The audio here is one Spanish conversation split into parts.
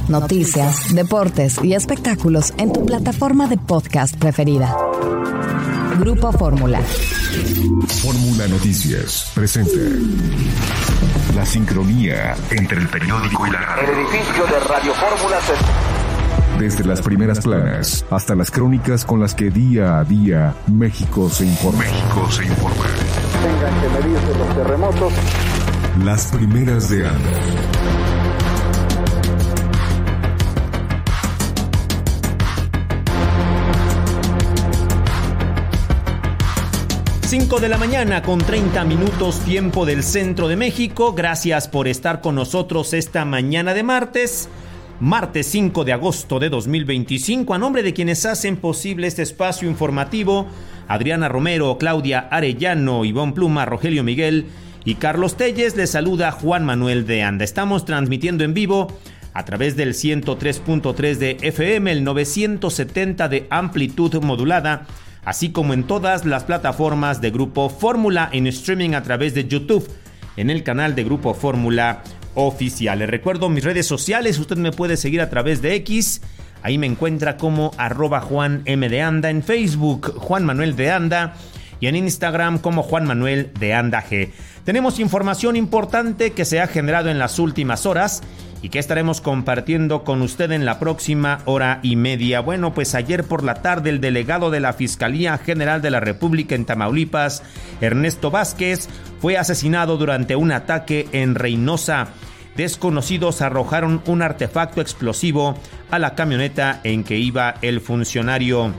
noticias, deportes y espectáculos en tu plataforma de podcast preferida. Grupo Fórmula. Fórmula Noticias presenta la sincronía entre el periódico y la radio. El edificio de Radio Fórmula Desde las primeras planas hasta las crónicas con las que día a día México se informa. Tengan que medirse los terremotos. Las primeras de ANDA. Cinco de la mañana con 30 minutos tiempo del centro de México. Gracias por estar con nosotros esta mañana de martes 5 de agosto de 2025. A nombre de quienes hacen posible este espacio informativo, Adriana Romero, Claudia Arellano, Ivonne Pluma, Rogelio Miguel y Carlos Telles, les saluda Juan Manuel de Anda. Estamos transmitiendo en vivo a través del 103.3 de FM, el 970 de amplitud modulada, así como en todas las plataformas de Grupo Fórmula, en streaming a través de YouTube, en el canal de Grupo Fórmula Oficial. Les recuerdo mis redes sociales, usted me puede seguir a través de X, ahí me encuentra como @JuanM_de_Anda, en Facebook Juan Manuel de Anda y en Instagram como Juan Manuel de Anda G. Tenemos información importante que se ha generado en las últimas horas y que estaremos compartiendo con usted en la próxima hora y media. Bueno, pues ayer por la tarde el delegado de la Fiscalía General de la República en Tamaulipas, Ernesto Vázquez, fue asesinado durante un ataque en Reynosa. Desconocidos arrojaron un artefacto explosivo a la camioneta en que iba el funcionario.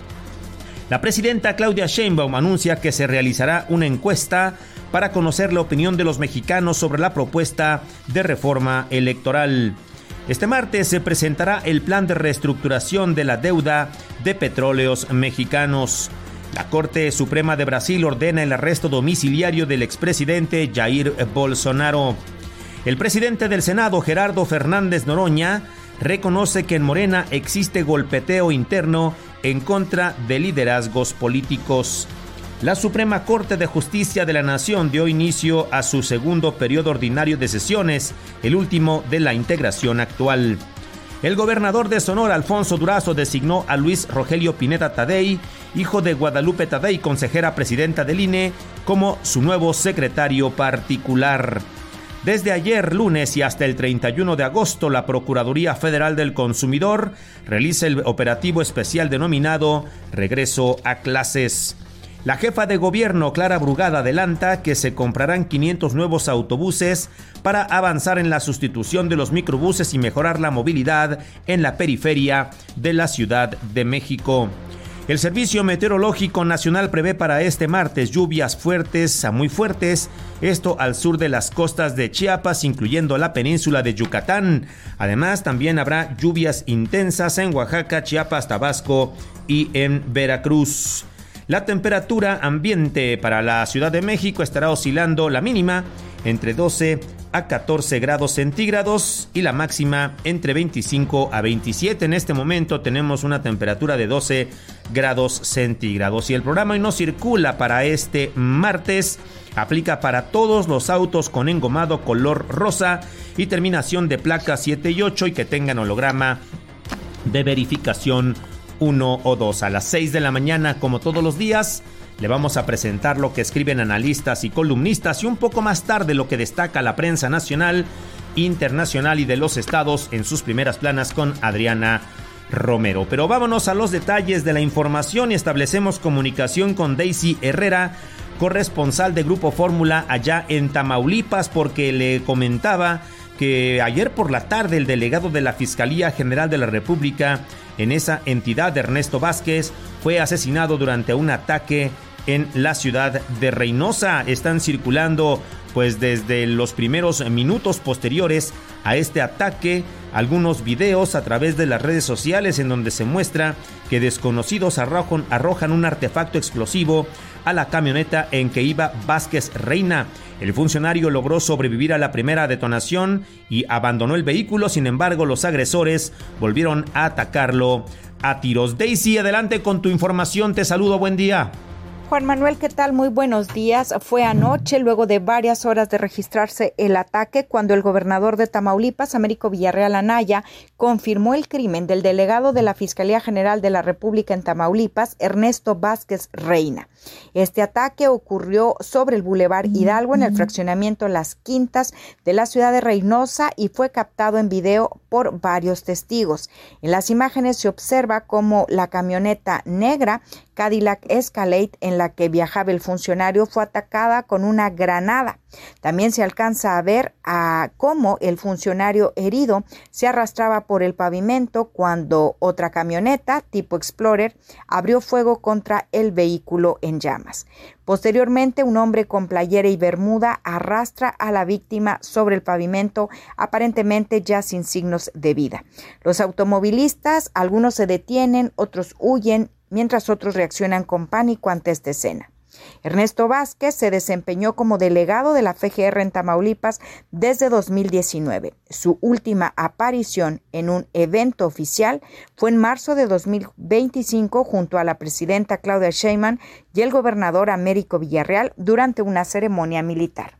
La presidenta Claudia Sheinbaum anuncia que se realizará una encuesta para conocer la opinión de los mexicanos sobre la propuesta de reforma electoral. Este martes se presentará el plan de reestructuración de la deuda de Petróleos Mexicanos. La Corte Suprema de Brasil ordena el arresto domiciliario del expresidente Jair Bolsonaro. El presidente del Senado, Gerardo Fernández Noroña, reconoce que en Morena existe golpeteo interno en contra de liderazgos políticos. La Suprema Corte de Justicia de la Nación dio inicio a su segundo periodo ordinario de sesiones, el último de la integración actual. El gobernador de Sonora, Alfonso Durazo, designó a Luis Rogelio Pineda Tadei, hijo de Guadalupe Tadei, consejera presidenta del INE, como su nuevo secretario particular. Desde ayer lunes y hasta el 31 de agosto, la Procuraduría Federal del Consumidor realiza el operativo especial denominado Regreso a Clases. La jefa de gobierno, Clara Brugada, adelanta que se comprarán 500 nuevos autobuses para avanzar en la sustitución de los microbuses y mejorar la movilidad en la periferia de la Ciudad de México. El Servicio Meteorológico Nacional prevé para este martes lluvias fuertes a muy fuertes, esto al sur de las costas de Chiapas, incluyendo la península de Yucatán. Además, también habrá lluvias intensas en Oaxaca, Chiapas, Tabasco y en Veracruz. La temperatura ambiente para la Ciudad de México estará oscilando la mínima entre 12 a 14 grados centígrados y la máxima entre 25 a 27. En este momento tenemos una temperatura de 12 grados centígrados. Y el programa hoy no circula para este martes. Aplica para todos los autos con engomado color rosa y terminación de placa 7 y 8 y que tengan holograma de verificación 1 o 2. A las 6 de la mañana, como todos los días, le vamos a presentar lo que escriben analistas y columnistas y un poco más tarde lo que destaca la prensa nacional, internacional y de los estados en sus primeras planas con Adriana Romero. Pero vámonos a los detalles de la información y establecemos comunicación con Daisy Herrera, corresponsal de Grupo Fórmula allá en Tamaulipas, porque le comentaba que ayer por la tarde el delegado de la Fiscalía General de la República en esa entidad, Ernesto Vázquez, fue asesinado durante un ataque en la ciudad de Reynosa. Están circulando pues desde los primeros minutos posteriores a este ataque algunos videos a través de las redes sociales en donde se muestra que desconocidos arrojan un artefacto explosivo a la camioneta en que iba Vázquez Reina. El funcionario logró sobrevivir a la primera detonación y abandonó el vehículo. Sin embargo, los agresores volvieron a atacarlo a tiros. Daisy, adelante con tu información. Te saludo, buen día. Juan Manuel, ¿qué tal? Muy buenos días. Fue anoche, luego de varias horas de registrarse el ataque, cuando el gobernador de Tamaulipas, Américo Villarreal Anaya, confirmó el crimen del delegado de la Fiscalía General de la República en Tamaulipas, Ernesto Vázquez Reina. Este ataque ocurrió sobre el Boulevard Hidalgo, en el fraccionamiento Las Quintas de la ciudad de Reynosa, y fue captado en video por varios testigos. En las imágenes se observa cómo la camioneta negra Cadillac Escalade en la que viajaba el funcionario fue atacada con una granada. También se alcanza a ver cómo el funcionario herido se arrastraba por el pavimento cuando otra camioneta tipo Explorer abrió fuego contra el vehículo en llamas. Posteriormente, un hombre con playera y bermuda arrastra a la víctima sobre el pavimento, aparentemente ya sin signos de vida. Los automovilistas, algunos se detienen, otros huyen, mientras otros reaccionan con pánico ante esta escena. Ernesto Vázquez se desempeñó como delegado de la FGR en Tamaulipas desde 2019. Su última aparición en un evento oficial fue en marzo de 2025 junto a la presidenta Claudia Sheinbaum y el gobernador Américo Villarreal durante una ceremonia militar.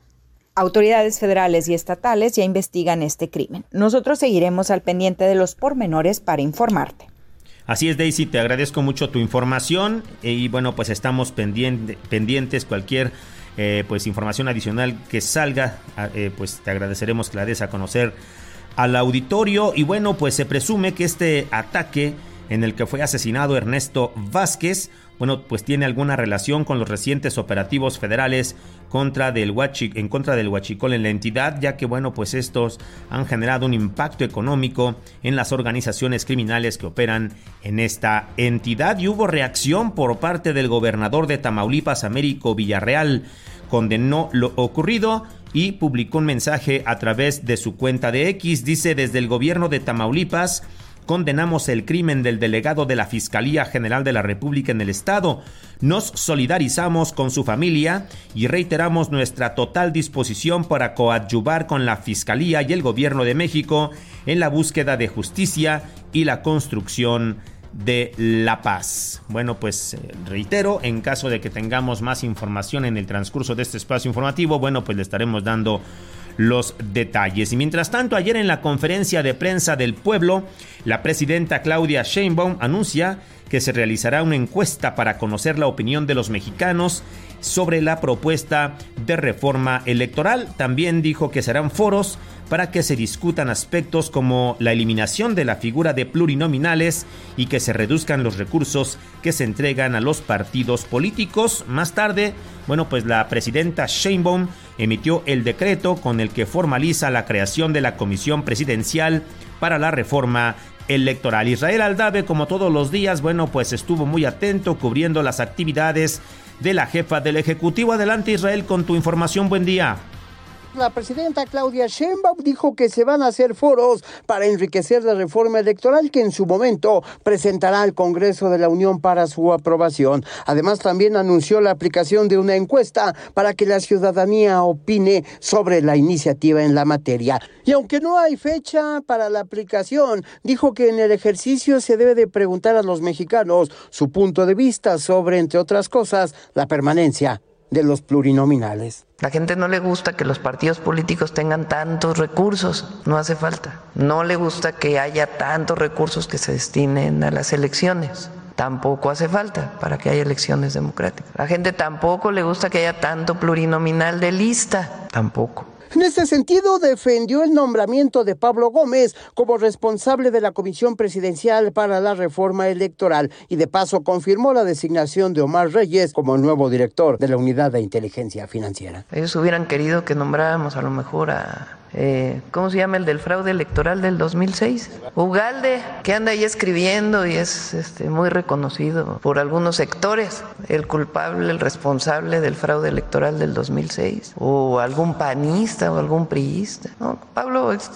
Autoridades federales y estatales ya investigan este crimen. Nosotros seguiremos al pendiente de los pormenores para informarte. Así es, Daisy, te agradezco mucho tu información y bueno, pues estamos pendientes cualquier pues información adicional que salga, pues te agradeceremos que la des a conocer al auditorio. Y bueno, pues se presume que este ataque en el que fue asesinado Ernesto Vázquez, bueno, pues tiene alguna relación con los recientes operativos federales en contra del huachicol en la entidad, ya que bueno, pues estos han generado un impacto económico en las organizaciones criminales que operan en esta entidad. Y hubo reacción por parte del gobernador de Tamaulipas, Américo Villarreal. Condenó lo ocurrido y publicó un mensaje a través de su cuenta de X. Dice: desde el gobierno de Tamaulipas condenamos el crimen del delegado de la Fiscalía General de la República en el estado. Nos solidarizamos con su familia y reiteramos nuestra total disposición para coadyuvar con la Fiscalía y el Gobierno de México en la búsqueda de justicia y la construcción de la paz. Bueno, pues reitero, en caso de que tengamos más información en el transcurso de este espacio informativo, bueno, pues le estaremos dando los detalles. Y mientras tanto, ayer en la conferencia de prensa del pueblo, la presidenta Claudia Sheinbaum anuncia que se realizará una encuesta para conocer la opinión de los mexicanos sobre la propuesta de reforma electoral. También dijo que serán foros para que se discutan aspectos como la eliminación de la figura de plurinominales y que se reduzcan los recursos que se entregan a los partidos políticos. Más tarde, bueno, pues la presidenta Sheinbaum emitió el decreto con el que formaliza la creación de la Comisión Presidencial para la Reforma Electoral. Israel Aldave, como todos los días, bueno, pues estuvo muy atento cubriendo las actividades de la jefa del Ejecutivo. Adelante, Israel, con tu información. Buen día. La presidenta Claudia Sheinbaum dijo que se van a hacer foros para enriquecer la reforma electoral que en su momento presentará al Congreso de la Unión para su aprobación. Además, también anunció la aplicación de una encuesta para que la ciudadanía opine sobre la iniciativa en la materia. Y aunque no hay fecha para la aplicación, dijo que en el ejercicio se debe de preguntar a los mexicanos su punto de vista sobre, entre otras cosas, la permanencia de los plurinominales. La gente no le gusta que los partidos políticos tengan tantos recursos, no hace falta. No le gusta que haya tantos recursos que se destinen a las elecciones, tampoco hace falta para que haya elecciones democráticas. La gente tampoco le gusta que haya tanto plurinominal de lista, tampoco. En este sentido, defendió el nombramiento de Pablo Gómez como responsable de la Comisión Presidencial para la Reforma Electoral y de paso confirmó la designación de Omar Reyes como nuevo director de la Unidad de Inteligencia Financiera. Ellos hubieran querido que nombráramos a lo mejor a... ¿cómo se llama el del fraude electoral del 2006? Ugalde, que anda ahí escribiendo y es muy reconocido por algunos sectores, el culpable, el responsable del fraude electoral del 2006, o algún panista o algún priista. No, Pablo es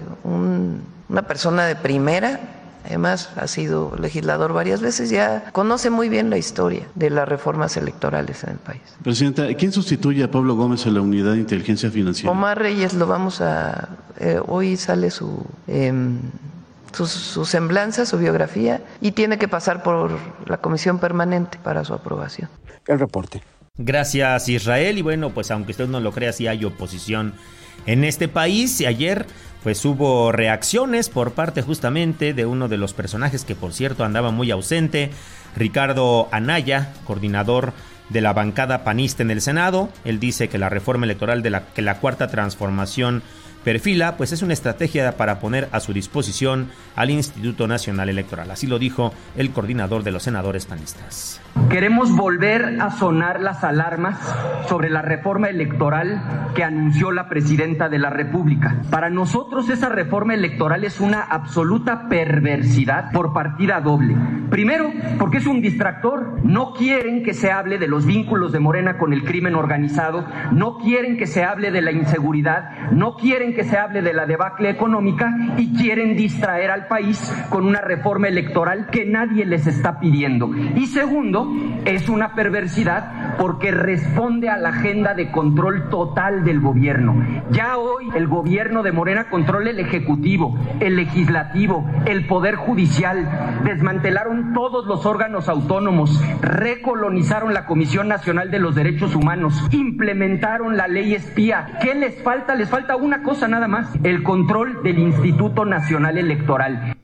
una persona de primera. Además, ha sido legislador varias veces, ya conoce muy bien la historia de las reformas electorales en el país. Presidenta, ¿quién sustituye a Pablo Gómez en la Unidad de Inteligencia Financiera? Omar Reyes, lo vamos a... hoy sale su semblanza, su biografía, y tiene que pasar por la comisión permanente para su aprobación. El reporte. Gracias, Israel. Y bueno, pues aunque usted no lo crea, sí hay oposición en este país. Y ayer pues hubo reacciones por parte justamente de uno de los personajes que, por cierto, andaba muy ausente, Ricardo Anaya, coordinador de la bancada panista en el Senado. Él dice que la reforma electoral que la Cuarta Transformación perfila, pues es una estrategia para poner a su disposición al Instituto Nacional Electoral. Así lo dijo el coordinador de los senadores panistas. Queremos volver a sonar las alarmas sobre la reforma electoral que anunció la presidenta de la República. Para nosotros esa reforma electoral es una absoluta perversidad por partida doble. Primero, porque es un distractor. No quieren que se hable de los vínculos de Morena con el crimen organizado, no quieren que se hable de la inseguridad, no quieren que se hable de la debacle económica y quieren distraer al país con una reforma electoral que nadie les está pidiendo. Y segundo, es una perversidad porque responde a la agenda de control total del gobierno. Ya hoy el gobierno de Morena controla el Ejecutivo, el Legislativo, el Poder Judicial, desmantelaron todos los órganos autónomos, recolonizaron la Comisión Nacional de los Derechos Humanos, implementaron la ley espía. ¿Qué les falta? Les falta una cosa nada más, el control del Instituto Nacional Electoral.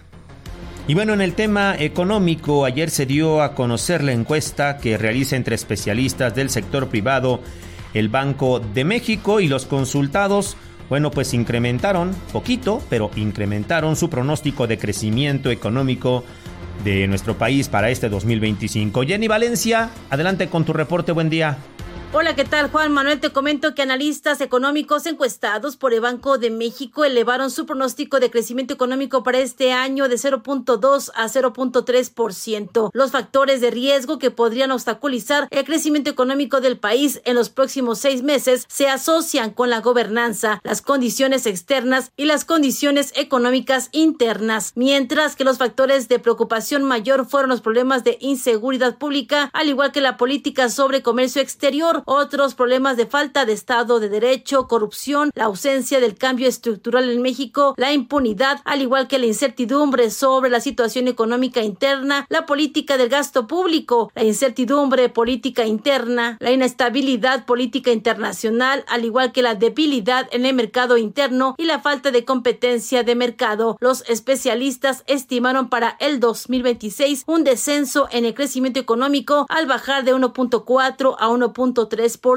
Y bueno, en el tema económico, ayer se dio a conocer la encuesta que realiza entre especialistas del sector privado el Banco de México, y los consultados, bueno, pues incrementaron, poquito, pero incrementaron su pronóstico de crecimiento económico de nuestro país para este 2025. Jenny Valencia, adelante con tu reporte, buen día. Hola, ¿qué tal, Juan Manuel? Te comento que analistas económicos encuestados por el Banco de México elevaron su pronóstico de crecimiento económico para este año de 0.2 a 0.3%. Los factores de riesgo que podrían obstaculizar el crecimiento económico del país en los próximos 6 meses se asocian con la gobernanza, las condiciones externas y las condiciones económicas internas, mientras que los factores de preocupación mayor fueron los problemas de inseguridad pública, al igual que la política sobre comercio exterior. Otros problemas de falta de Estado de Derecho, corrupción, la ausencia del cambio estructural en México, la impunidad, al igual que la incertidumbre sobre la situación económica interna, la política del gasto público, la incertidumbre política interna, la inestabilidad política internacional, al igual que la debilidad en el mercado interno y la falta de competencia de mercado. Los especialistas estimaron para el 2026 un descenso en el crecimiento económico al bajar de 1.4 a 1.3%.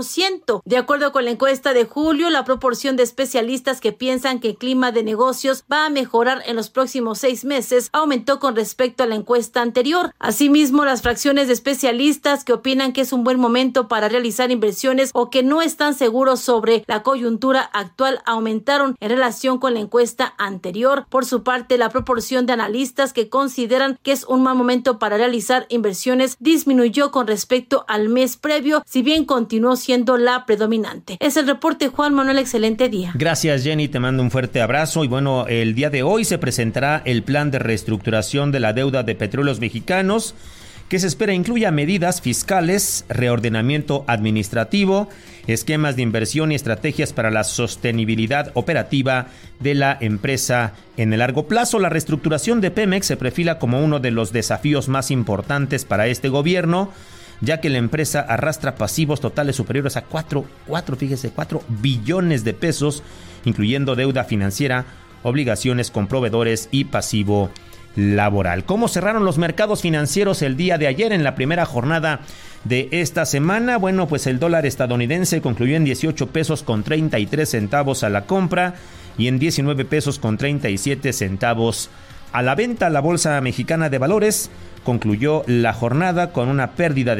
De acuerdo con la encuesta de julio, la proporción de especialistas que piensan que el clima de negocios va a mejorar en los próximos 6 meses aumentó con respecto a la encuesta anterior. Asimismo, las fracciones de especialistas que opinan que es un buen momento para realizar inversiones o que no están seguros sobre la coyuntura actual aumentaron en relación con la encuesta anterior. Por su parte, la proporción de analistas que consideran que es un mal momento para realizar inversiones disminuyó con respecto al mes previo, si bien continuó siendo la predominante. Es el reporte, Juan Manuel, excelente día. Gracias, Jenny, te mando un fuerte abrazo. Y bueno, el día de hoy se presentará el plan de reestructuración de la deuda de Petróleos Mexicanos, que se espera incluya medidas fiscales, reordenamiento administrativo, esquemas de inversión y estrategias para la sostenibilidad operativa de la empresa en el largo plazo. La reestructuración de Pemex se perfila como uno de los desafíos más importantes para este gobierno, ya que la empresa arrastra pasivos totales superiores a 4 billones de pesos, incluyendo deuda financiera, obligaciones con proveedores y pasivo laboral. ¿Cómo cerraron los mercados financieros el día de ayer en la primera jornada de esta semana? Bueno, pues el dólar estadounidense concluyó en 18 pesos con 33 centavos a la compra y en 19 pesos con 37 centavos a la venta. La Bolsa Mexicana de Valores concluyó la jornada con una pérdida de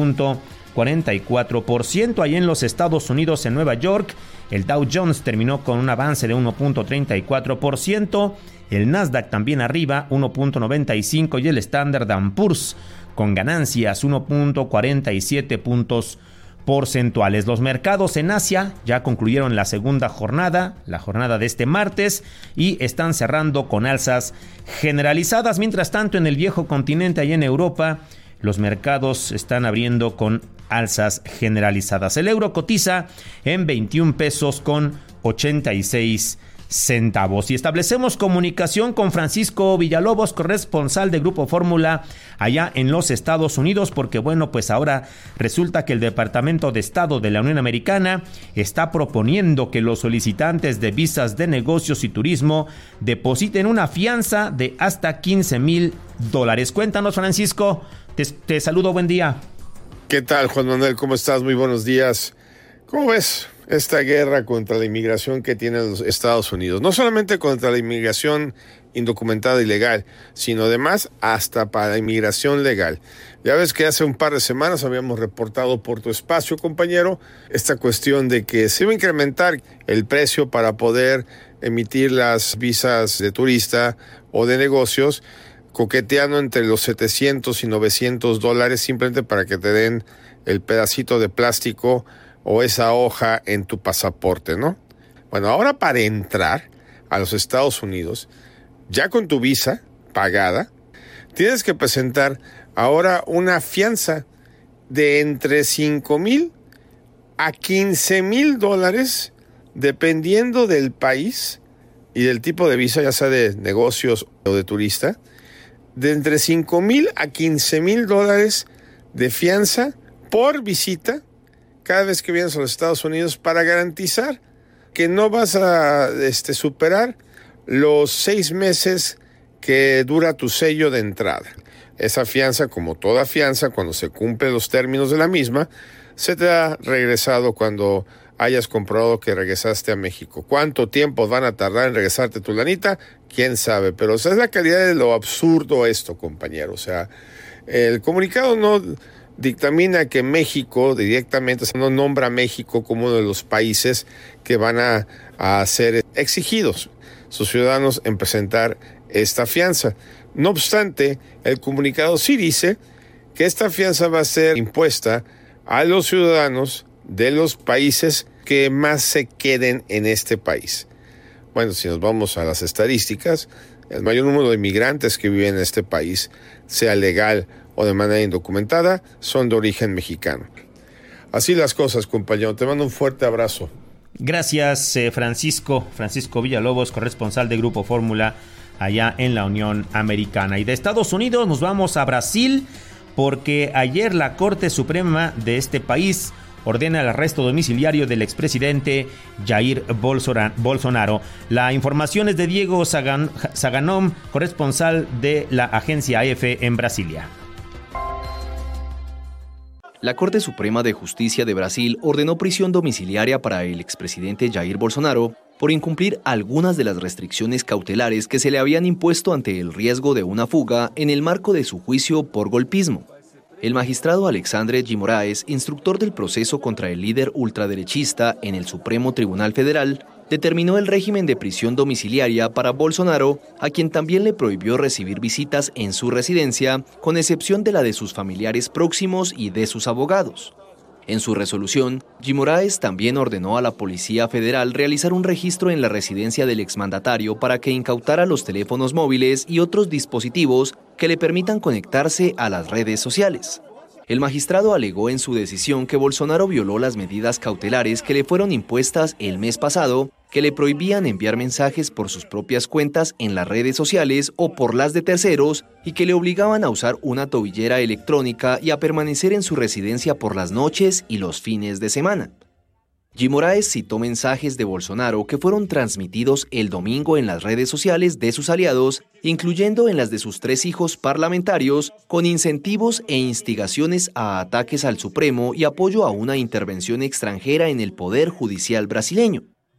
0.44%. Ahí en los Estados Unidos, en Nueva York, el Dow Jones terminó con un avance de 1.34%. El Nasdaq también arriba, 1.95%, y el Standard & Poor's con ganancias 1.47 puntos porcentuales. Los mercados en Asia ya concluyeron la segunda jornada, la jornada de este martes, y están cerrando con alzas generalizadas. Mientras tanto, en el viejo continente, allá en Europa, los mercados están abriendo con alzas generalizadas. El euro cotiza en 21 pesos con 86 centavos. Y establecemos comunicación con Francisco Villalobos, corresponsal de Grupo Fórmula allá en los Estados Unidos, porque bueno, pues ahora resulta que el Departamento de Estado de la Unión Americana está proponiendo que los solicitantes de visas de negocios y turismo depositen una fianza de hasta $15,000. Cuéntanos, Francisco, te saludo, buen día. ¿Qué tal, Juan Manuel? ¿Cómo estás? Muy buenos días. ¿Cómo ves esta guerra contra la inmigración que tienen los Estados Unidos? No solamente contra la inmigración indocumentada y legal, sino además hasta para inmigración legal. Ya ves que hace un par de semanas habíamos reportado por tu espacio, compañero, esta cuestión de que se iba a incrementar el precio para poder emitir las visas de turista o de negocios, coqueteando entre los $700 y $900 simplemente para que te den el pedacito de plástico o esa hoja en tu pasaporte, ¿no? Bueno, ahora para entrar a los Estados Unidos, ya con tu visa pagada, tienes que presentar ahora una fianza de entre $5,000 a $15,000, dependiendo del país y del tipo de visa, ya sea de negocios o de turista, de entre $5,000 a $15,000 de fianza por visita cada vez que vienes a los Estados Unidos, para garantizar que no vas a superar los 6 meses que dura tu sello de entrada. Esa fianza, como toda fianza, cuando se cumplen los términos de la misma, se te ha regresado cuando hayas comprobado que regresaste a México. ¿Cuánto tiempo van a tardar en regresarte tu lanita? ¿Quién sabe? Pero esa es la calidad de lo absurdo esto, compañero. O sea, el comunicado no dictamina que México directamente, no nombra a México como uno de los países que van a ser exigidos sus ciudadanos en presentar esta fianza. No obstante, el comunicado sí dice que esta fianza va a ser impuesta a los ciudadanos de los países que más se queden en este país. Bueno, si nos vamos a las estadísticas, el mayor número de inmigrantes que viven en este país, sea legal o de manera indocumentada, son de origen mexicano. Así las cosas, compañero. Te mando un fuerte abrazo. Gracias, Francisco Villalobos, corresponsal de Grupo Fórmula allá en la Unión Americana. Y de Estados Unidos nos vamos a Brasil, porque ayer la Corte Suprema de este país ordena el arresto domiciliario del expresidente Jair Bolsonaro. La información es de Diego Saganom, corresponsal de la agencia AF en Brasilia. La Corte Suprema de Justicia de Brasil ordenó prisión domiciliaria para el expresidente Jair Bolsonaro por incumplir algunas de las restricciones cautelares que se le habían impuesto ante el riesgo de una fuga en el marco de su juicio por golpismo. El magistrado Alexandre de Moraes, instructor del proceso contra el líder ultraderechista en el Supremo Tribunal Federal, determinó el régimen de prisión domiciliaria para Bolsonaro, a quien también le prohibió recibir visitas en su residencia, con excepción de la de sus familiares próximos y de sus abogados. En su resolución, Moraes también ordenó a la Policía Federal realizar un registro en la residencia del exmandatario para que incautara los teléfonos móviles y otros dispositivos que le permitan conectarse a las redes sociales. El magistrado alegó en su decisión que Bolsonaro violó las medidas cautelares que le fueron impuestas el mes pasado, que le prohibían enviar mensajes por sus propias cuentas en las redes sociales o por las de terceros y que le obligaban a usar una tobillera electrónica y a permanecer en su residencia por las noches y los fines de semana. Moraes citó mensajes de Bolsonaro que fueron transmitidos el domingo en las redes sociales de sus aliados, incluyendo en las de sus 3 hijos parlamentarios, con incentivos e instigaciones a ataques al Supremo y apoyo a una intervención extranjera en el Poder Judicial brasileño.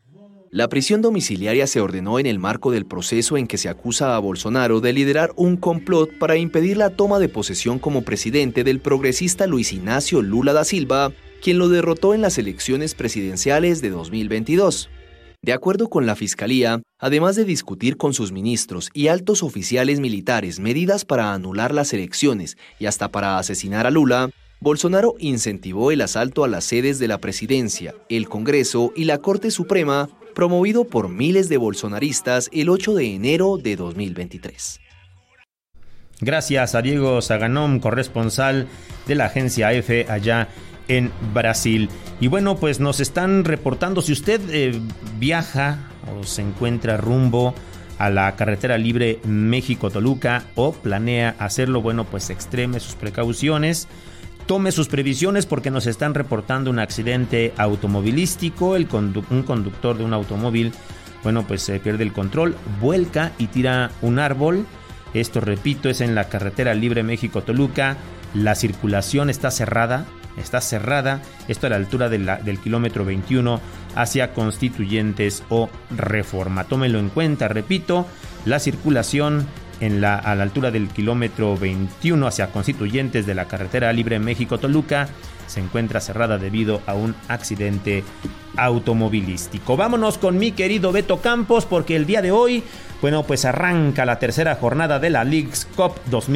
La prisión domiciliaria se ordenó en el marco del proceso en que se acusa a Bolsonaro de liderar un complot para impedir la toma de posesión como presidente del progresista Luis Ignacio Lula da Silva, quien lo derrotó en las elecciones presidenciales de 2022. De acuerdo con la Fiscalía, además de discutir con sus ministros y altos oficiales militares medidas para anular las elecciones y hasta para asesinar a Lula, Bolsonaro incentivó el asalto a las sedes de la presidencia, el Congreso y la Corte Suprema, promovido por miles de bolsonaristas el 8 de enero de 2023. Gracias a Diego Saganom, corresponsal de la agencia AF allá en Brasil. Y bueno, pues nos están reportando, si usted viaja o se encuentra rumbo a la carretera libre México-Toluca o planea hacerlo, bueno, pues extreme sus precauciones, tome sus previsiones porque nos están reportando un accidente automovilístico. Un conductor de un automóvil, bueno, pues pierde el control, vuelca y tira un árbol. Esto, repito, es en la carretera libre México-Toluca. La circulación está cerrada, esto a la altura del kilómetro 21 hacia Constituyentes o Reforma. Tómenlo en cuenta, repito, la circulación a la altura del kilómetro 21 hacia Constituyentes de la carretera libre México-Toluca se encuentra cerrada debido a un accidente automovilístico. Vámonos con mi querido Beto Campos, porque el día de hoy, bueno, pues arranca la tercera jornada de la Leagues Cup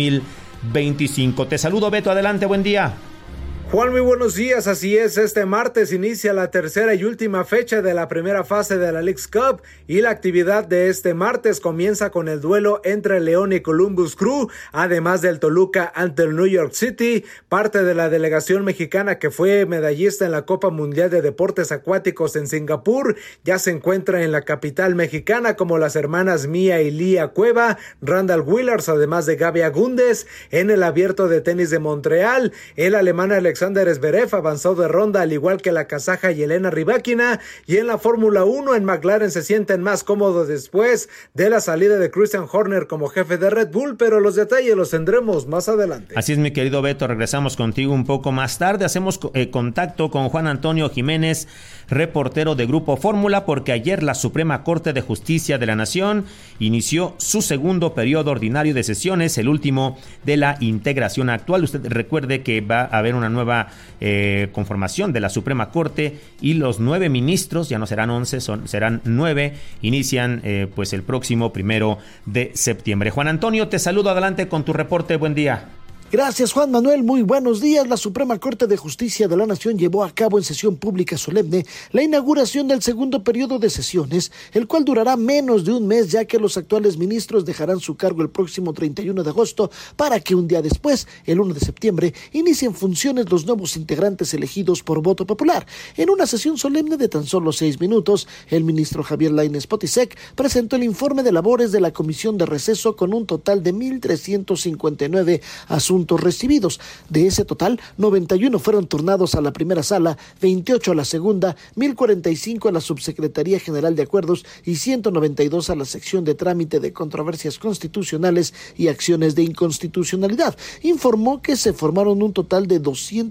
2025. Te saludo, Beto, adelante, buen día. Juan, muy buenos días. Así es, este martes inicia la tercera y última fecha de la primera fase de la Leagues Cup y la actividad de este martes comienza con el duelo entre León y Columbus Crew, además del Toluca ante el New York City. Parte de la delegación mexicana que fue medallista en la Copa Mundial de Deportes Acuáticos en Singapur ya se encuentra en la capital mexicana, como las hermanas Mía y Lía Cueva, Randall Willers, además de Gaby Agúndez. En el Abierto de Tenis de Montreal, el alemán Alexander Zverev avanzó de ronda, al igual que la kazaja Yelena Rybakina, y en la Fórmula 1 en McLaren se sienten más cómodos después de la salida de Christian Horner como jefe de Red Bull, pero los detalles los tendremos más adelante. Así es, mi querido Beto, regresamos contigo un poco más tarde. Hacemos contacto con Juan Antonio Jiménez, reportero de Grupo Fórmula, porque ayer la Suprema Corte de Justicia de la Nación inició su segundo periodo ordinario de sesiones, el último de la integración actual. Usted recuerde que va a haber una nueva conformación de la Suprema Corte y los 9 ministros, ya no serán 11, serán 9, inician pues el próximo 1 de septiembre. Juan Antonio, te saludo, adelante con tu reporte, buen día. Gracias, Juan Manuel. Muy buenos días. La Suprema Corte de Justicia de la Nación llevó a cabo en sesión pública solemne la inauguración del segundo periodo de sesiones, el cual durará menos de un mes, ya que los actuales ministros dejarán su cargo el próximo 31 de agosto para que un día después, el 1 de septiembre, inicien funciones los nuevos integrantes elegidos por voto popular. En una sesión solemne de tan solo 6 minutos, el ministro Javier Lainez Potisek presentó el informe de labores de la Comisión de Receso con un total de 1,359 asuntos recibidos. De ese total, 91 fueron turnados a la primera sala, 28 a la segunda, 1,045 a la Subsecretaría General de Acuerdos y 192 a la sección de trámite de controversias constitucionales y acciones de inconstitucionalidad. Informó que se formaron un total de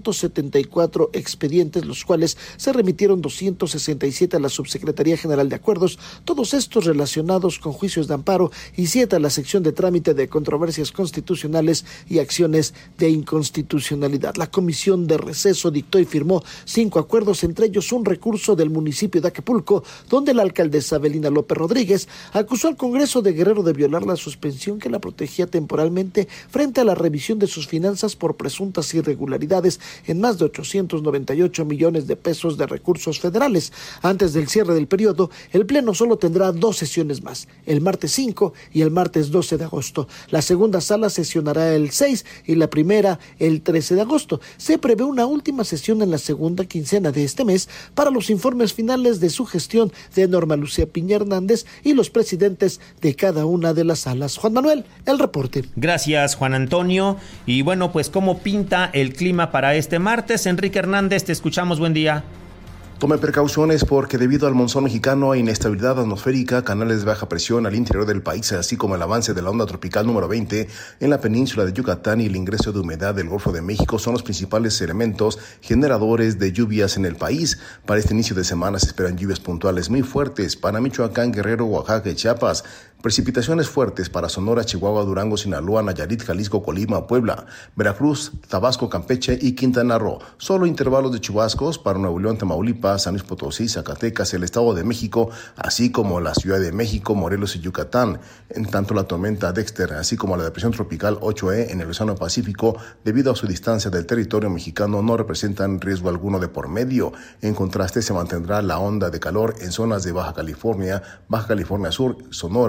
274 expedientes, los cuales se remitieron 267 a la Subsecretaría General de Acuerdos, todos estos relacionados con juicios de amparo, y 7 a la sección de trámite de controversias constitucionales y acciones de inconstitucionalidad. La Comisión de Receso dictó y firmó 5 acuerdos, entre ellos un recurso del municipio de Acapulco, donde la alcaldesa Belina López Rodríguez acusó al Congreso de Guerrero de violar la suspensión que la protegía temporalmente frente a la revisión de sus finanzas por presuntas irregularidades en más de 898 millones de pesos de recursos federales. Antes del cierre del periodo, el Pleno solo tendrá 2 sesiones más, el martes 5 y el martes 12 de agosto. La segunda sala sesionará el 6 y la primera el 13 de agosto. Se prevé una última sesión en la segunda quincena de este mes para los informes finales de su gestión de Norma Lucía Piña Hernández y los presidentes de cada una de las salas. Juan Manuel, el reporte. Gracias, Juan Antonio. Y bueno, pues ¿cómo pinta el clima para este martes? Enrique Hernández, te escuchamos, buen día. Tome precauciones porque debido al monzón mexicano e inestabilidad atmosférica, canales de baja presión al interior del país, así como el avance de la onda tropical número 20 en la península de Yucatán y el ingreso de humedad del Golfo de México son los principales elementos generadores de lluvias en el país. Para este inicio de semana se esperan lluvias puntuales muy fuertes para Michoacán, Guerrero, Oaxaca y Chiapas. Precipitaciones fuertes para Sonora, Chihuahua, Durango, Sinaloa, Nayarit, Jalisco, Colima, Puebla, Veracruz, Tabasco, Campeche y Quintana Roo. Solo intervalos de chubascos para Nuevo León, Tamaulipas, San Luis Potosí, Zacatecas, el Estado de México, así como la Ciudad de México, Morelos y Yucatán. En tanto, la tormenta Dexter, así como la depresión tropical 8E en el Océano Pacífico, debido a su distancia del territorio mexicano, no representan riesgo alguno de por medio. En contraste, se mantendrá la onda de calor en zonas de Baja California Sur, Sonora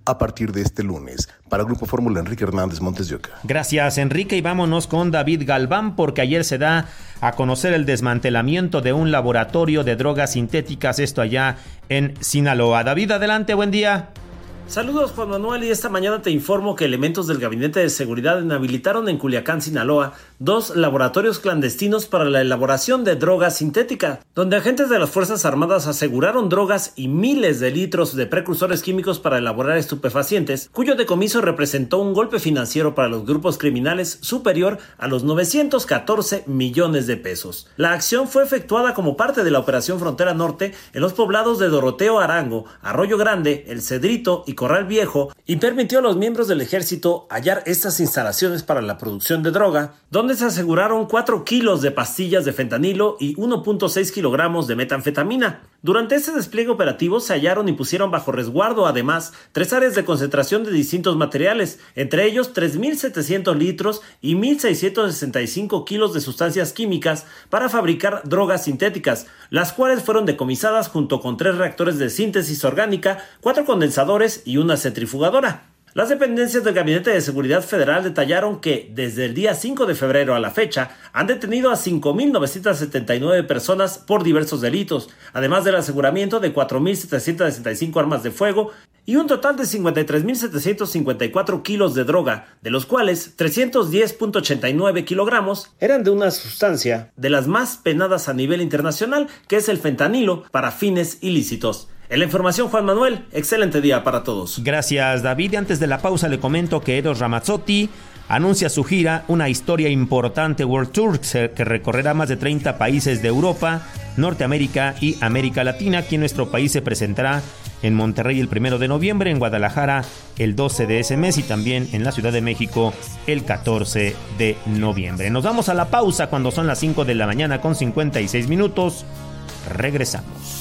a partir de este lunes. Para Grupo Fórmula, Enrique Hernández Montes de Oca. Gracias, Enrique, y vámonos con David Galván, porque ayer se da a conocer el desmantelamiento de un laboratorio de drogas sintéticas, esto allá en Sinaloa. David, adelante, buen día. Saludos, Juan Manuel, y esta mañana te informo que elementos del Gabinete de Seguridad inhabilitaron en Culiacán, Sinaloa, 2 laboratorios clandestinos para la elaboración de drogas sintéticas, donde agentes de las Fuerzas Armadas aseguraron drogas y miles de litros de precursores químicos para elaborar estupefacientes, cuyo decomiso representó un golpe financiero para los grupos criminales superior a los 914 millones de pesos. La acción fue efectuada como parte de la Operación Frontera Norte en los poblados de Doroteo Arango, Arroyo Grande, El Cedrito y Corral Viejo, y permitió a los miembros del ejército hallar estas instalaciones para la producción de droga, donde se aseguraron 4 kilos de pastillas de fentanilo y 1.6 kilogramos de metanfetamina. Durante este despliegue operativo se hallaron y pusieron bajo resguardo además 3 áreas de concentración de distintos materiales, entre ellos 3.700 litros y 1.665 kilos de sustancias químicas para fabricar drogas sintéticas, las cuales fueron decomisadas junto con 3 reactores de síntesis orgánica, 4 condensadores y una centrifugadora. Las dependencias del Gabinete de Seguridad Federal detallaron que desde el día 5 de febrero a la fecha han detenido a 5.979 personas por diversos delitos, además del aseguramiento de 4.765 armas de fuego y un total de 53.754 kilos de droga, de los cuales 310.89 kilogramos eran de una sustancia de las más penadas a nivel internacional, que es el fentanilo, para fines ilícitos. En la información, Juan Manuel, excelente día para todos. Gracias, David. Y antes de la pausa le comento que Eros Ramazzotti anuncia su gira Una Historia Importante World Tour, que recorrerá más de 30 países de Europa, Norteamérica y América Latina. Aquí en nuestro país se presentará en Monterrey el 1 de noviembre, en Guadalajara el 12 de ese mes y también en la Ciudad de México el 14 de noviembre. Nos vamos a la pausa cuando son las 5 de la mañana con 56 minutos. Regresamos.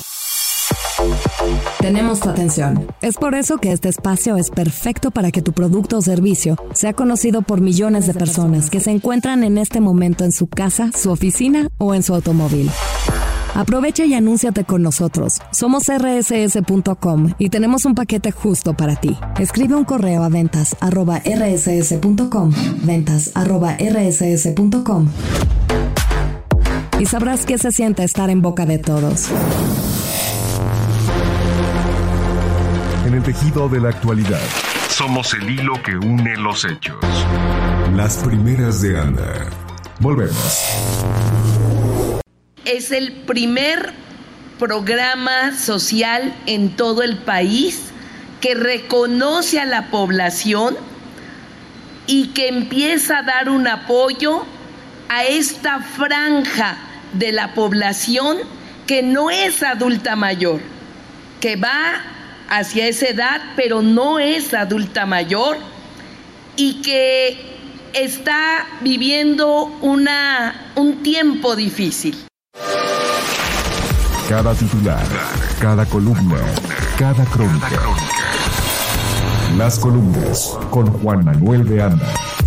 Tenemos tu atención. Es por eso que este espacio es perfecto para que tu producto o servicio sea conocido por millones de personas que se encuentran en este momento en su casa, su oficina o en su automóvil. Aprovecha y anúnciate con nosotros. Somos rss.com y tenemos un paquete justo para ti. Escribe un correo a ventas@rss.com, ventas@rss.com, y sabrás qué se siente estar en boca de todos. En el tejido de la actualidad, somos el hilo que une los hechos. Las primeras de Anda. Volvemos. Es el primer programa social en todo el país que reconoce a la población y que empieza a dar un apoyo a esta franja de la población que no es adulta mayor, que va hacia esa edad, pero no es adulta mayor y que está viviendo un tiempo difícil. Cada titular, cada columna, cada crónica. Las columnas con Juan Manuel de Anda.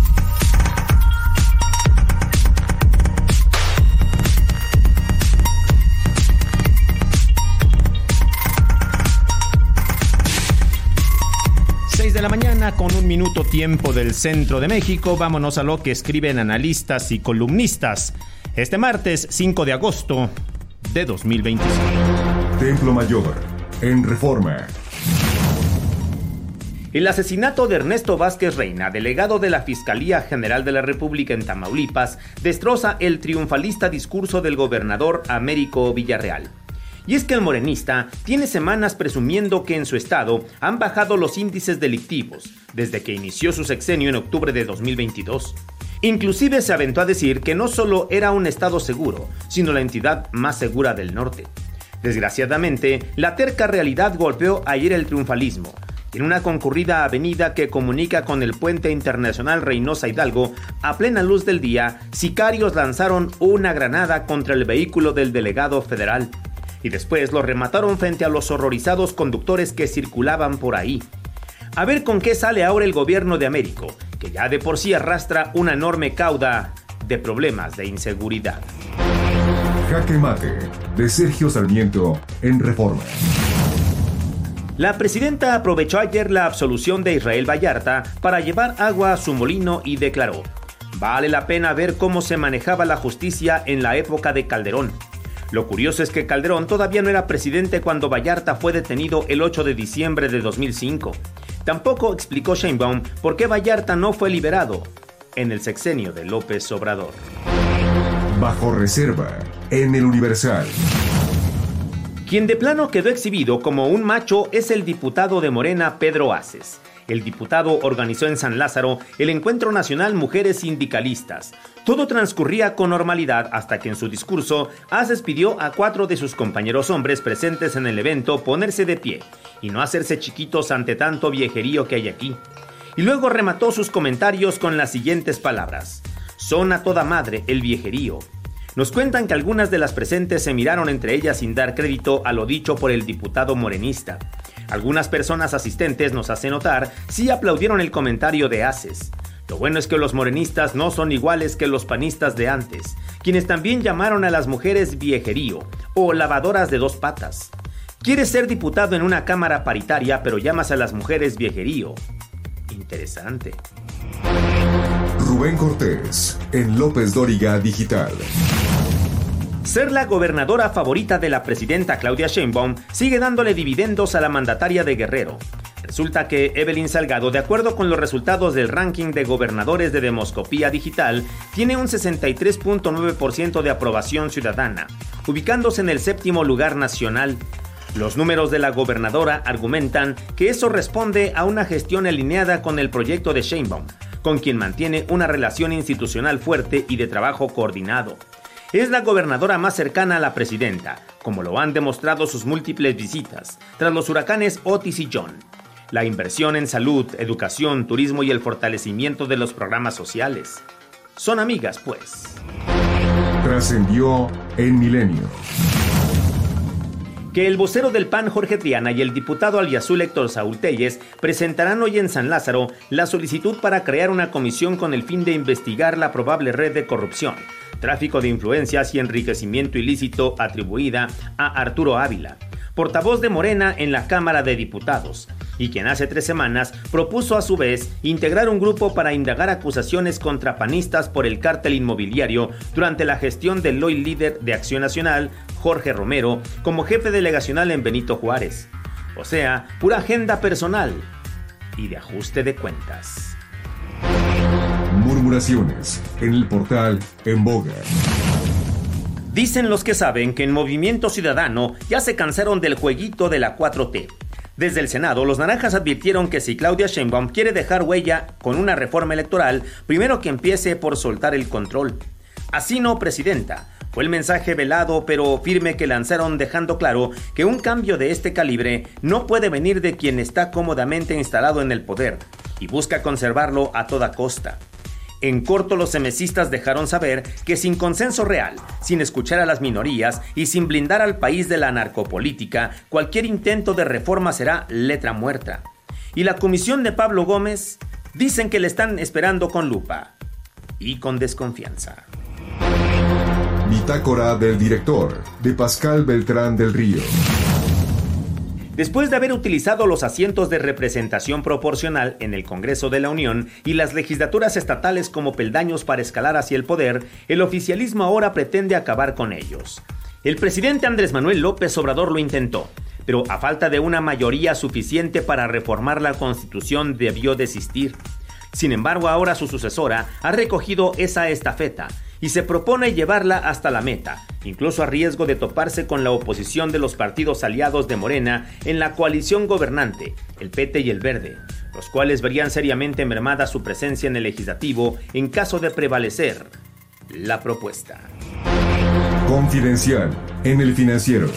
De la mañana con 1 minuto tiempo del centro de México. Vámonos a lo que escriben analistas y columnistas este martes 5 de agosto de 2025. Templo Mayor, en Reforma. El asesinato de Ernesto Vázquez Reina, delegado de la Fiscalía General de la República en Tamaulipas, destroza el triunfalista discurso del gobernador Américo Villarreal. Y es que el morenista tiene semanas presumiendo que en su estado han bajado los índices delictivos desde que inició su sexenio en octubre de 2022. Inclusive se aventó a decir que no solo era un estado seguro, sino la entidad más segura del norte. Desgraciadamente, la terca realidad golpeó ayer el triunfalismo. En una concurrida avenida que comunica con el puente internacional Reynosa Hidalgo, a plena luz del día, sicarios lanzaron una granada contra el vehículo del delegado federal. Y después lo remataron frente a los horrorizados conductores que circulaban por ahí. A ver con qué sale ahora el gobierno de Américo, que ya de por sí arrastra una enorme cauda de problemas de inseguridad. Jaque Mate, de Sergio Sarmiento, en Reforma. La presidenta aprovechó ayer la absolución de Israel Vallarta para llevar agua a su molino y declaró: vale la pena ver cómo se manejaba la justicia en la época de Calderón. Lo curioso es que Calderón todavía no era presidente cuando Vallarta fue detenido el 8 de diciembre de 2005. Tampoco explicó Sheinbaum por qué Vallarta no fue liberado en el sexenio de López Obrador. Bajo reserva, en el Universal. Quien de plano quedó exhibido como un macho es el diputado de Morena, Pedro Aces. El diputado organizó en San Lázaro el Encuentro Nacional Mujeres Sindicalistas. Todo transcurría con normalidad hasta que en su discurso Aces pidió a 4 de sus compañeros hombres presentes en el evento ponerse de pie y no hacerse chiquitos ante tanto viejerío que hay aquí. Y luego remató sus comentarios con las siguientes palabras: son a toda madre el viejerío. Nos cuentan que algunas de las presentes se miraron entre ellas sin dar crédito a lo dicho por el diputado morenista. Algunas personas asistentes, nos hace notar, sí aplaudieron el comentario de Aces. Lo bueno es que los morenistas no son iguales que los panistas de antes, quienes también llamaron a las mujeres viejerío o lavadoras de 2 patas. Quieres ser diputado en una cámara paritaria, pero llamas a las mujeres viejerío. Interesante. Rubén Cortés, en López Dóriga Digital. Ser la gobernadora favorita de la presidenta Claudia Sheinbaum sigue dándole dividendos a la mandataria de Guerrero. Resulta que Evelyn Salgado, de acuerdo con los resultados del ranking de gobernadores de Demoscopía Digital, tiene un 63.9% de aprobación ciudadana, ubicándose en el 7º lugar nacional. Los números de la gobernadora argumentan que eso responde a una gestión alineada con el proyecto de Sheinbaum, con quien mantiene una relación institucional fuerte y de trabajo coordinado. Es la gobernadora más cercana a la presidenta, como lo han demostrado sus múltiples visitas, tras los huracanes Otis y John. La inversión en salud, educación, turismo y el fortalecimiento de los programas sociales. Son amigas, pues. Trascendió en Milenio. Que el vocero del PAN, Jorge Triana, y el diputado albiazul Héctor Saúl Telles presentarán hoy en San Lázaro la solicitud para crear una comisión con el fin de investigar la probable red de corrupción, tráfico de influencias y enriquecimiento ilícito atribuida a Arturo Ávila, portavoz de Morena en la Cámara de Diputados, y quien hace 3 semanas propuso a su vez integrar un grupo para indagar acusaciones contra panistas por el cártel inmobiliario durante la gestión del hoy líder de Acción Nacional, Jorge Romero, como jefe delegacional en Benito Juárez. O sea, pura agenda personal y de ajuste de cuentas. Murmuraciones en el portal En Boga. Dicen los que saben que en Movimiento Ciudadano ya se cansaron del jueguito de la 4T. Desde el Senado, los naranjas advirtieron que si Claudia Sheinbaum quiere dejar huella con una reforma electoral, primero que empiece por soltar el control. Así no, presidenta. Fue el mensaje velado pero firme que lanzaron, dejando claro que un cambio de este calibre no puede venir de quien está cómodamente instalado en el poder y busca conservarlo a toda costa. En corto, los semecistas dejaron saber que sin consenso real, sin escuchar a las minorías y sin blindar al país de la narcopolítica, cualquier intento de reforma será letra muerta. Y la comisión de Pablo Gómez dicen que le están esperando con lupa y con desconfianza. Bitácora del director, de Pascal Beltrán del Río. Después de haber utilizado los asientos de representación proporcional en el Congreso de la Unión y las legislaturas estatales como peldaños para escalar hacia el poder, el oficialismo ahora pretende acabar con ellos. El presidente Andrés Manuel López Obrador lo intentó, pero a falta de una mayoría suficiente para reformar la Constitución debió desistir. Sin embargo, ahora su sucesora ha recogido esa estafeta y se propone llevarla hasta la meta, incluso a riesgo de toparse con la oposición de los partidos aliados de Morena en la coalición gobernante, el PT y el Verde, los cuales verían seriamente mermada su presencia en el legislativo en caso de prevalecer la propuesta. Confidencial en El Financiero.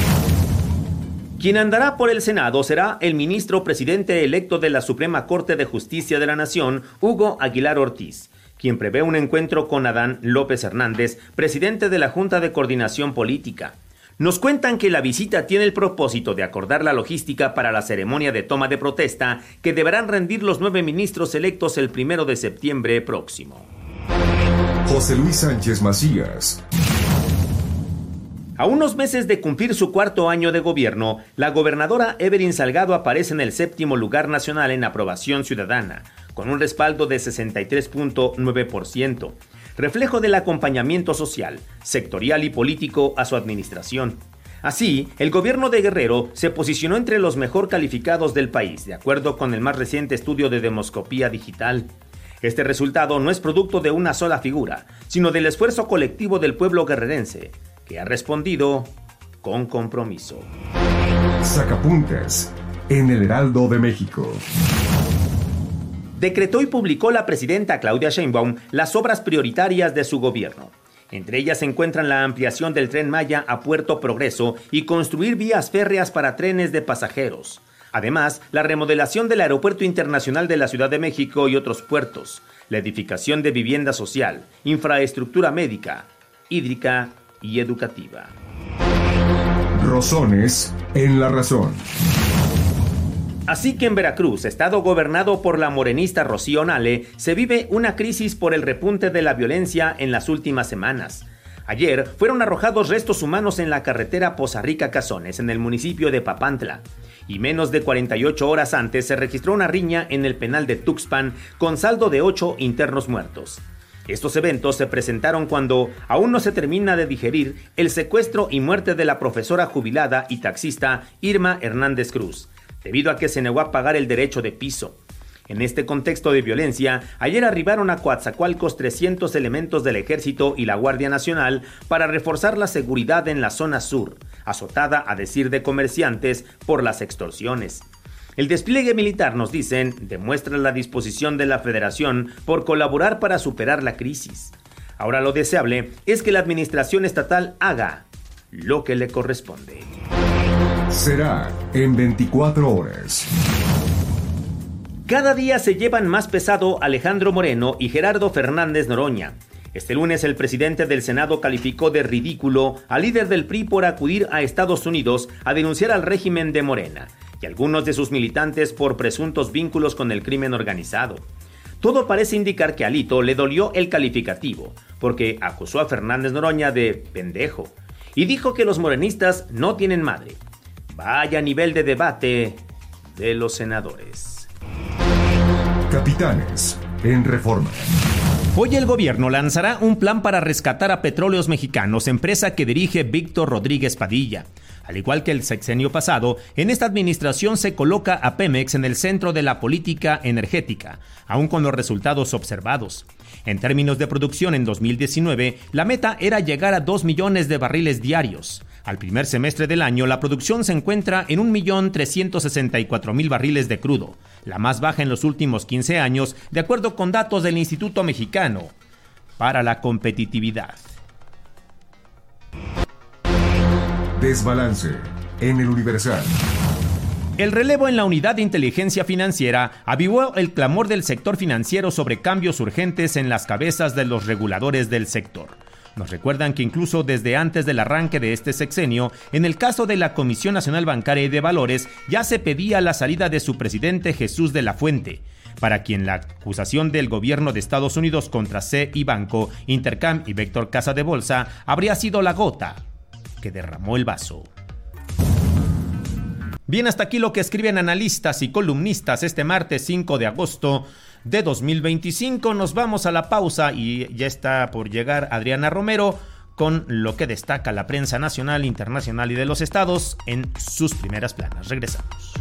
Quien andará por el Senado será el ministro presidente electo de la Suprema Corte de Justicia de la Nación, Hugo Aguilar Ortiz, quien prevé un encuentro con Adán López Hernández, presidente de la Junta de Coordinación Política. Nos cuentan que la visita tiene el propósito de acordar la logística para la ceremonia de toma de protesta que deberán rendir los 9 ministros electos el 1 de septiembre próximo. José Luis Sánchez Macías. A unos meses de cumplir su cuarto año de gobierno, la gobernadora Evelyn Salgado aparece en el 7º lugar nacional en aprobación ciudadana, con un respaldo de 63.9%, reflejo del acompañamiento social, sectorial y político a su administración. Así, el gobierno de Guerrero se posicionó entre los mejor calificados del país, de acuerdo con el más reciente estudio de Demoscopía Digital. Este resultado no es producto de una sola figura, sino del esfuerzo colectivo del pueblo guerrerense, que ha respondido con compromiso. Sacapuntas en el Heraldo de México. Decretó y publicó la presidenta Claudia Sheinbaum las obras prioritarias de su gobierno. Entre ellas se encuentran la ampliación del Tren Maya a Puerto Progreso y construir vías férreas para trenes de pasajeros. Además, la remodelación del Aeropuerto Internacional de la Ciudad de México y otros puertos, la edificación de vivienda social, infraestructura médica, hídrica y educativa. Rosones en la razón. Así que en Veracruz, estado gobernado por la morenista Rocío Nale, se vive una crisis por el repunte de la violencia en las últimas semanas. Ayer fueron arrojados restos humanos en la carretera Poza Rica-Cazones, en el municipio de Papantla. Y menos de 48 horas antes se registró una riña en el penal de Tuxpan con saldo de 8 internos muertos. Estos eventos se presentaron cuando aún no se termina de digerir el secuestro y muerte de la profesora jubilada y taxista Irma Hernández Cruz, debido a que se negó a pagar el derecho de piso. En este contexto de violencia, ayer arribaron a Coatzacoalcos 300 elementos del Ejército y la Guardia Nacional para reforzar la seguridad en la zona sur, azotada, a decir de comerciantes, por las extorsiones. El despliegue militar, nos dicen, demuestra la disposición de la Federación por colaborar para superar la crisis. Ahora lo deseable es que la administración estatal haga lo que le corresponde. Será en 24 horas. Cada día se llevan más pesado Alejandro Moreno y Gerardo Fernández Noroña. Este lunes el presidente del Senado calificó de ridículo al líder del PRI por acudir a Estados Unidos a denunciar al régimen de Morena y algunos de sus militantes por presuntos vínculos con el crimen organizado. Todo parece indicar que a Alito le dolió el calificativo, porque acusó a Fernández Noroña de pendejo y dijo que los morenistas no tienen madre. Vaya nivel de debate de los senadores. Capitanes en Reforma. Hoy el gobierno lanzará un plan para rescatar a Petróleos Mexicanos, empresa que dirige Víctor Rodríguez Padilla. Al igual que el sexenio pasado, en esta administración se coloca a Pemex en el centro de la política energética, aún con los resultados observados. En términos de producción en 2019, la meta era llegar a 2 millones de barriles diarios. Al primer semestre del año, la producción se encuentra en 1.364.000 barriles de crudo, la más baja en los últimos 15 años, de acuerdo con datos del Instituto Mexicano para la Competitividad. Desbalance en el Universal. El relevo en la unidad de inteligencia financiera avivó el clamor del sector financiero sobre cambios urgentes en las cabezas de los reguladores del sector. Nos recuerdan que incluso desde antes del arranque de este sexenio, en el caso de la Comisión Nacional Bancaria y de Valores, ya se pedía la salida de su presidente Jesús de la Fuente, para quien la acusación del gobierno de Estados Unidos contra Banco, Intercam y Vector Casa de Bolsa habría sido la gota que derramó el vaso. Bien, hasta aquí lo que escriben analistas y columnistas este martes 5 de agosto de 2025. Nos vamos a la pausa y ya está por llegar Adriana Romero con lo que destaca la prensa nacional, internacional y de los estados en sus primeras planas. Regresamos.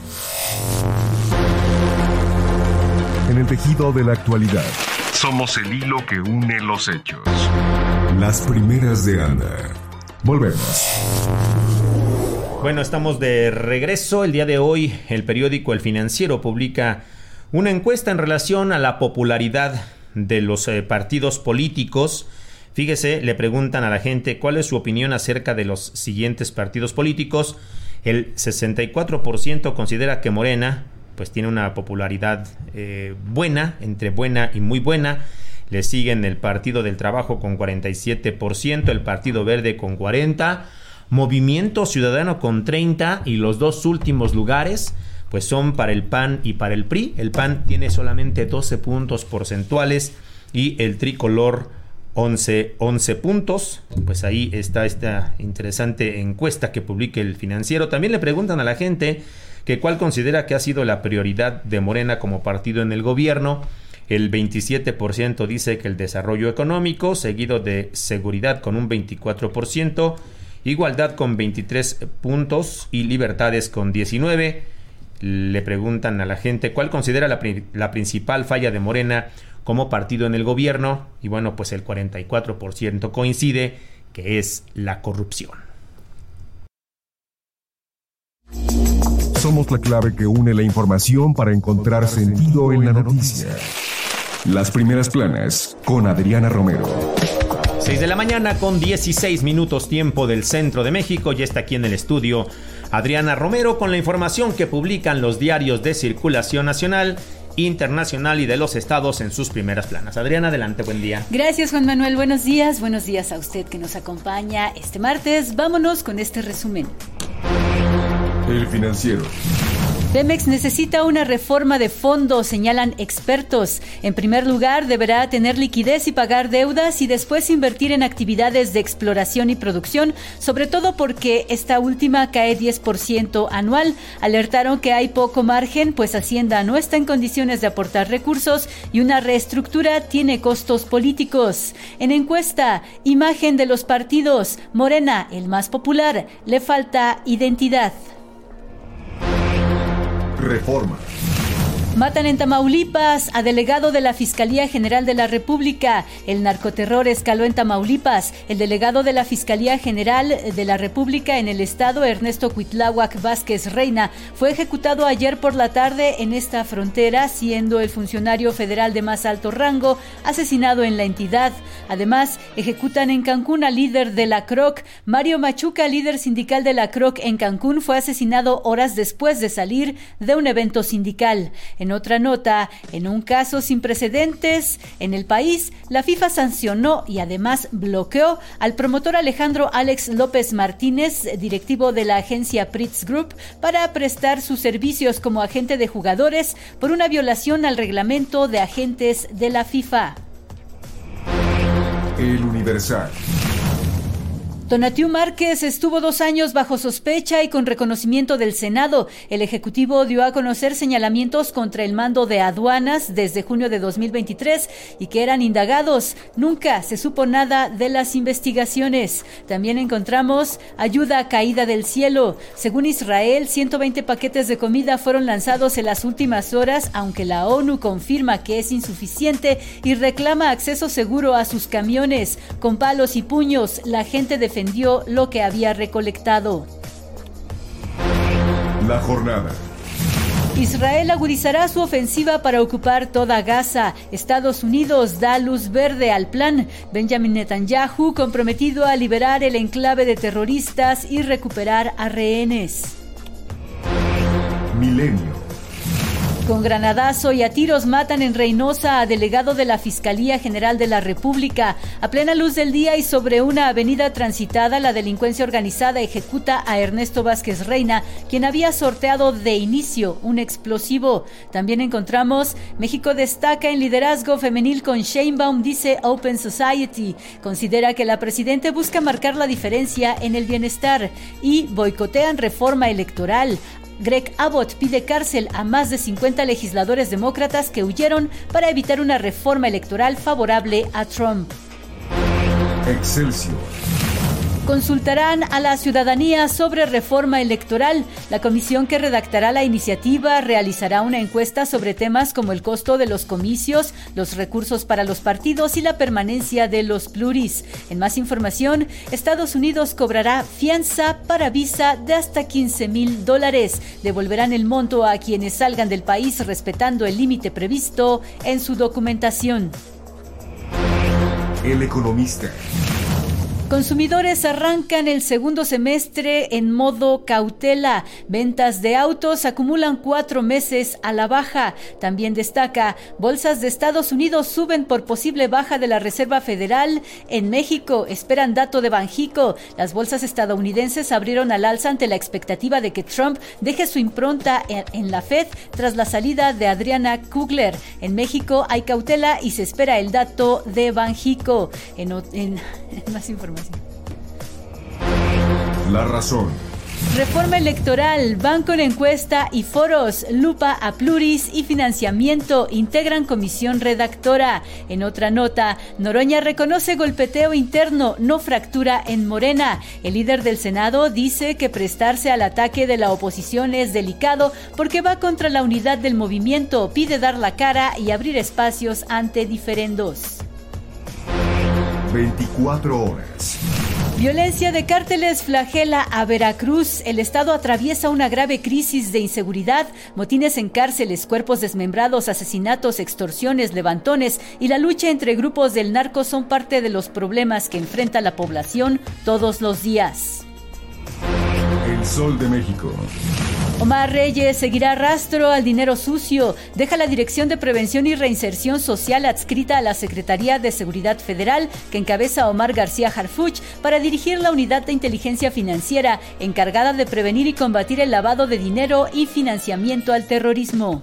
En el tejido de la actualidad, somos el hilo que une los hechos. Las primeras de Anda. Volvemos. Bueno, estamos de regreso. El día de hoy, el periódico El Financiero publica una encuesta en relación a la popularidad de los partidos políticos. Fíjese, le preguntan a la gente cuál es su opinión acerca de los siguientes partidos políticos. El 64% considera que Morena pues tiene una popularidad buena, entre buena y muy buena. Le siguen el Partido del Trabajo con 47%, el Partido Verde con 40%, Movimiento Ciudadano con 30%, y los dos últimos lugares pues son para el PAN y para el PRI. El PAN tiene solamente 12 puntos porcentuales y el tricolor 11 puntos. Pues ahí está esta interesante encuesta que publica El Financiero. También le preguntan a la gente que cuál considera que ha sido la prioridad de Morena como partido en el gobierno. El 27% dice que el desarrollo económico, seguido de seguridad con un 24%, igualdad con 23 puntos y libertades con 19. Le preguntan a la gente cuál considera la principal falla de Morena como partido en el gobierno, y bueno, pues el 44% coincide que es la corrupción. Somos la clave que une la información para encontrar sentido en la noticia. Las primeras planas con Adriana Romero. 6 de la mañana con 16 minutos tiempo del centro de México. Ya está aquí en el estudio Adriana Romero con la información que publican los diarios de circulación nacional, internacional y de los estados en sus primeras planas. Adriana, adelante, buen día. Gracias, Juan Manuel, buenos días a usted que nos acompaña este martes. Vámonos con este resumen. El Financiero. Pemex necesita una reforma de fondo, señalan expertos. En primer lugar, deberá tener liquidez y pagar deudas y después invertir en actividades de exploración y producción, sobre todo porque esta última cae 10% anual. Alertaron que hay poco margen, pues Hacienda no está en condiciones de aportar recursos y una reestructura tiene costos políticos. En encuesta, imagen de los partidos, Morena, el más popular, le falta identidad. Reforma. Matan en Tamaulipas a delegado de la Fiscalía General de la República. El narcoterror escaló en Tamaulipas. El delegado de la Fiscalía General de la República en el estado, Ernesto Cuitláhuac Vázquez Reina, fue ejecutado ayer por la tarde en esta frontera, siendo el funcionario federal de más alto rango asesinado en la entidad. Además, ejecutan en Cancún al líder de la CROC. Mario Machuca, líder sindical de la CROC en Cancún, fue asesinado horas después de salir de un evento sindical. En otra nota, en un caso sin precedentes en el país, la FIFA sancionó y además bloqueó al promotor Alejandro Alex López Martínez, directivo de la agencia Pritz Group, para prestar sus servicios como agente de jugadores por una violación al reglamento de agentes de la FIFA. El Universal. Tonatiu Márquez estuvo 2 años bajo sospecha y con reconocimiento del Senado. El Ejecutivo dio a conocer señalamientos contra el mando de aduanas desde junio de 2023 y que eran indagados. Nunca se supo nada de las investigaciones. También encontramos ayuda caída del cielo. Según Israel, 120 paquetes de comida fueron lanzados en las últimas horas, aunque la ONU confirma que es insuficiente y reclama acceso seguro a sus camiones. Con palos y puños, la gente defendió lo que había recolectado. La jornada. Israel agudizará su ofensiva para ocupar toda Gaza. Estados Unidos da luz verde al plan. Benjamin Netanyahu comprometido a liberar el enclave de terroristas y recuperar a rehenes. Milenio. Con granadazo y a tiros matan en Reynosa a delegado de la Fiscalía General de la República. A plena luz del día y sobre una avenida transitada, la delincuencia organizada ejecuta a Ernesto Vázquez Reina, quien había sorteado de inicio un explosivo. También encontramos, México destaca en liderazgo femenil con Sheinbaum, dice Open Society. Considera que la presidenta busca marcar la diferencia en el bienestar y boicotean reforma electoral. Greg Abbott pide cárcel a más de 50 legisladores demócratas que huyeron para evitar una reforma electoral favorable a Trump. Excelsior. Consultarán a la ciudadanía sobre reforma electoral. La comisión que redactará la iniciativa realizará una encuesta sobre temas como el costo de los comicios, los recursos para los partidos y la permanencia de los pluris. En más información, Estados Unidos cobrará fianza para visa de hasta $15,000. Devolverán el monto a quienes salgan del país respetando el límite previsto en su documentación. El Economista. Consumidores arrancan el segundo semestre en modo cautela. Ventas de autos acumulan 4 meses a la baja. También destaca, bolsas de Estados Unidos suben por posible baja de la Reserva Federal. En México esperan dato de Banjico. Las bolsas estadounidenses abrieron al alza ante la expectativa de que Trump deje su impronta en la Fed tras la salida de Adriana Kugler. En México hay cautela y se espera el dato de Banjico. En más información. La razón. Reforma electoral, Banco en encuesta y foros, lupa a pluris y financiamiento, integran comisión redactora. En otra nota, Noroña reconoce golpeteo interno, no fractura en Morena. El líder del Senado dice que prestarse al ataque de la oposición es delicado porque va contra la unidad del movimiento, pide dar la cara y abrir espacios ante diferendos. 24 horas. Violencia de cárteles flagela a Veracruz. El estado atraviesa una grave crisis de inseguridad, motines en cárceles, cuerpos desmembrados, asesinatos, extorsiones, levantones y la lucha entre grupos del narco son parte de los problemas que enfrenta la población todos los días. El Sol de México. Omar Reyes seguirá rastro al dinero sucio. Deja la Dirección de Prevención y Reinserción Social adscrita a la Secretaría de Seguridad Federal, que encabeza Omar García Harfuch, para dirigir la Unidad de Inteligencia Financiera, encargada de prevenir y combatir el lavado de dinero y financiamiento al terrorismo.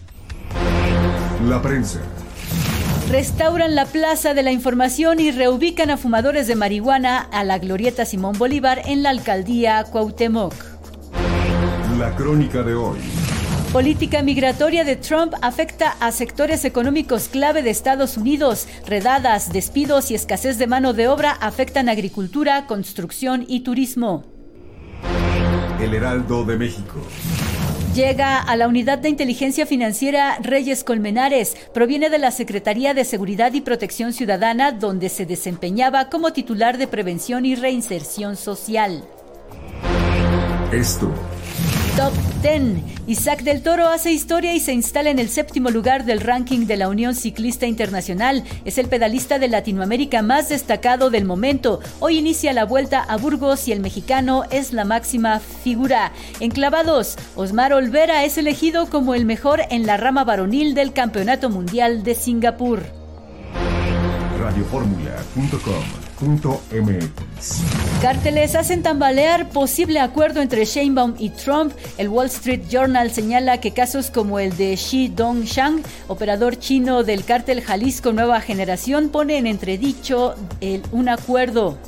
La prensa. Restauran la Plaza de la Información y reubican a fumadores de marihuana a la Glorieta Simón Bolívar en la Alcaldía Cuauhtémoc. La crónica de hoy. Política migratoria de Trump afecta a sectores económicos clave de Estados Unidos. Redadas, despidos y escasez de mano de obra afectan agricultura, construcción y turismo. El Heraldo de México. Llega a la Unidad de Inteligencia Financiera Reyes Colmenares. Proviene de la Secretaría de Seguridad y Protección Ciudadana, donde se desempeñaba como titular de Prevención y Reinserción Social. Esto. Top 10. Isaac del Toro hace historia y se instala en el 7º lugar del ranking de la Unión Ciclista Internacional. Es el pedalista de Latinoamérica más destacado del momento. Hoy inicia la Vuelta a Burgos y el mexicano es la máxima figura. En clavados, Osmar Olvera es elegido como el mejor en la rama varonil del Campeonato Mundial de Singapur. Radioformula.com.mx. Cárteles hacen tambalear posible acuerdo entre Sheinbaum y Trump. El Wall Street Journal señala que casos como el de Xi Dongshang, operador chino del cártel Jalisco Nueva Generación, pone en entredicho un acuerdo.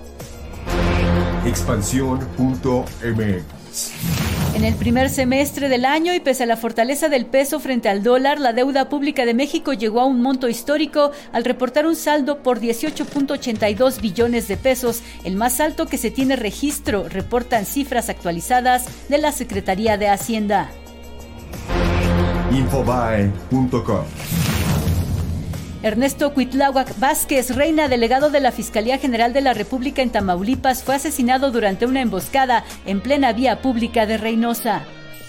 Expansión.mx. En el primer semestre del año y pese a la fortaleza del peso frente al dólar, la deuda pública de México llegó a un monto histórico al reportar un saldo por 18.82 billones de pesos, el más alto que se tiene registro, reportan cifras actualizadas de la Secretaría de Hacienda. Infobae.com. Ernesto Cuitláhuac Vázquez, reina delegado de la Fiscalía General de la República en Tamaulipas, fue asesinado durante una emboscada en plena vía pública de Reynosa.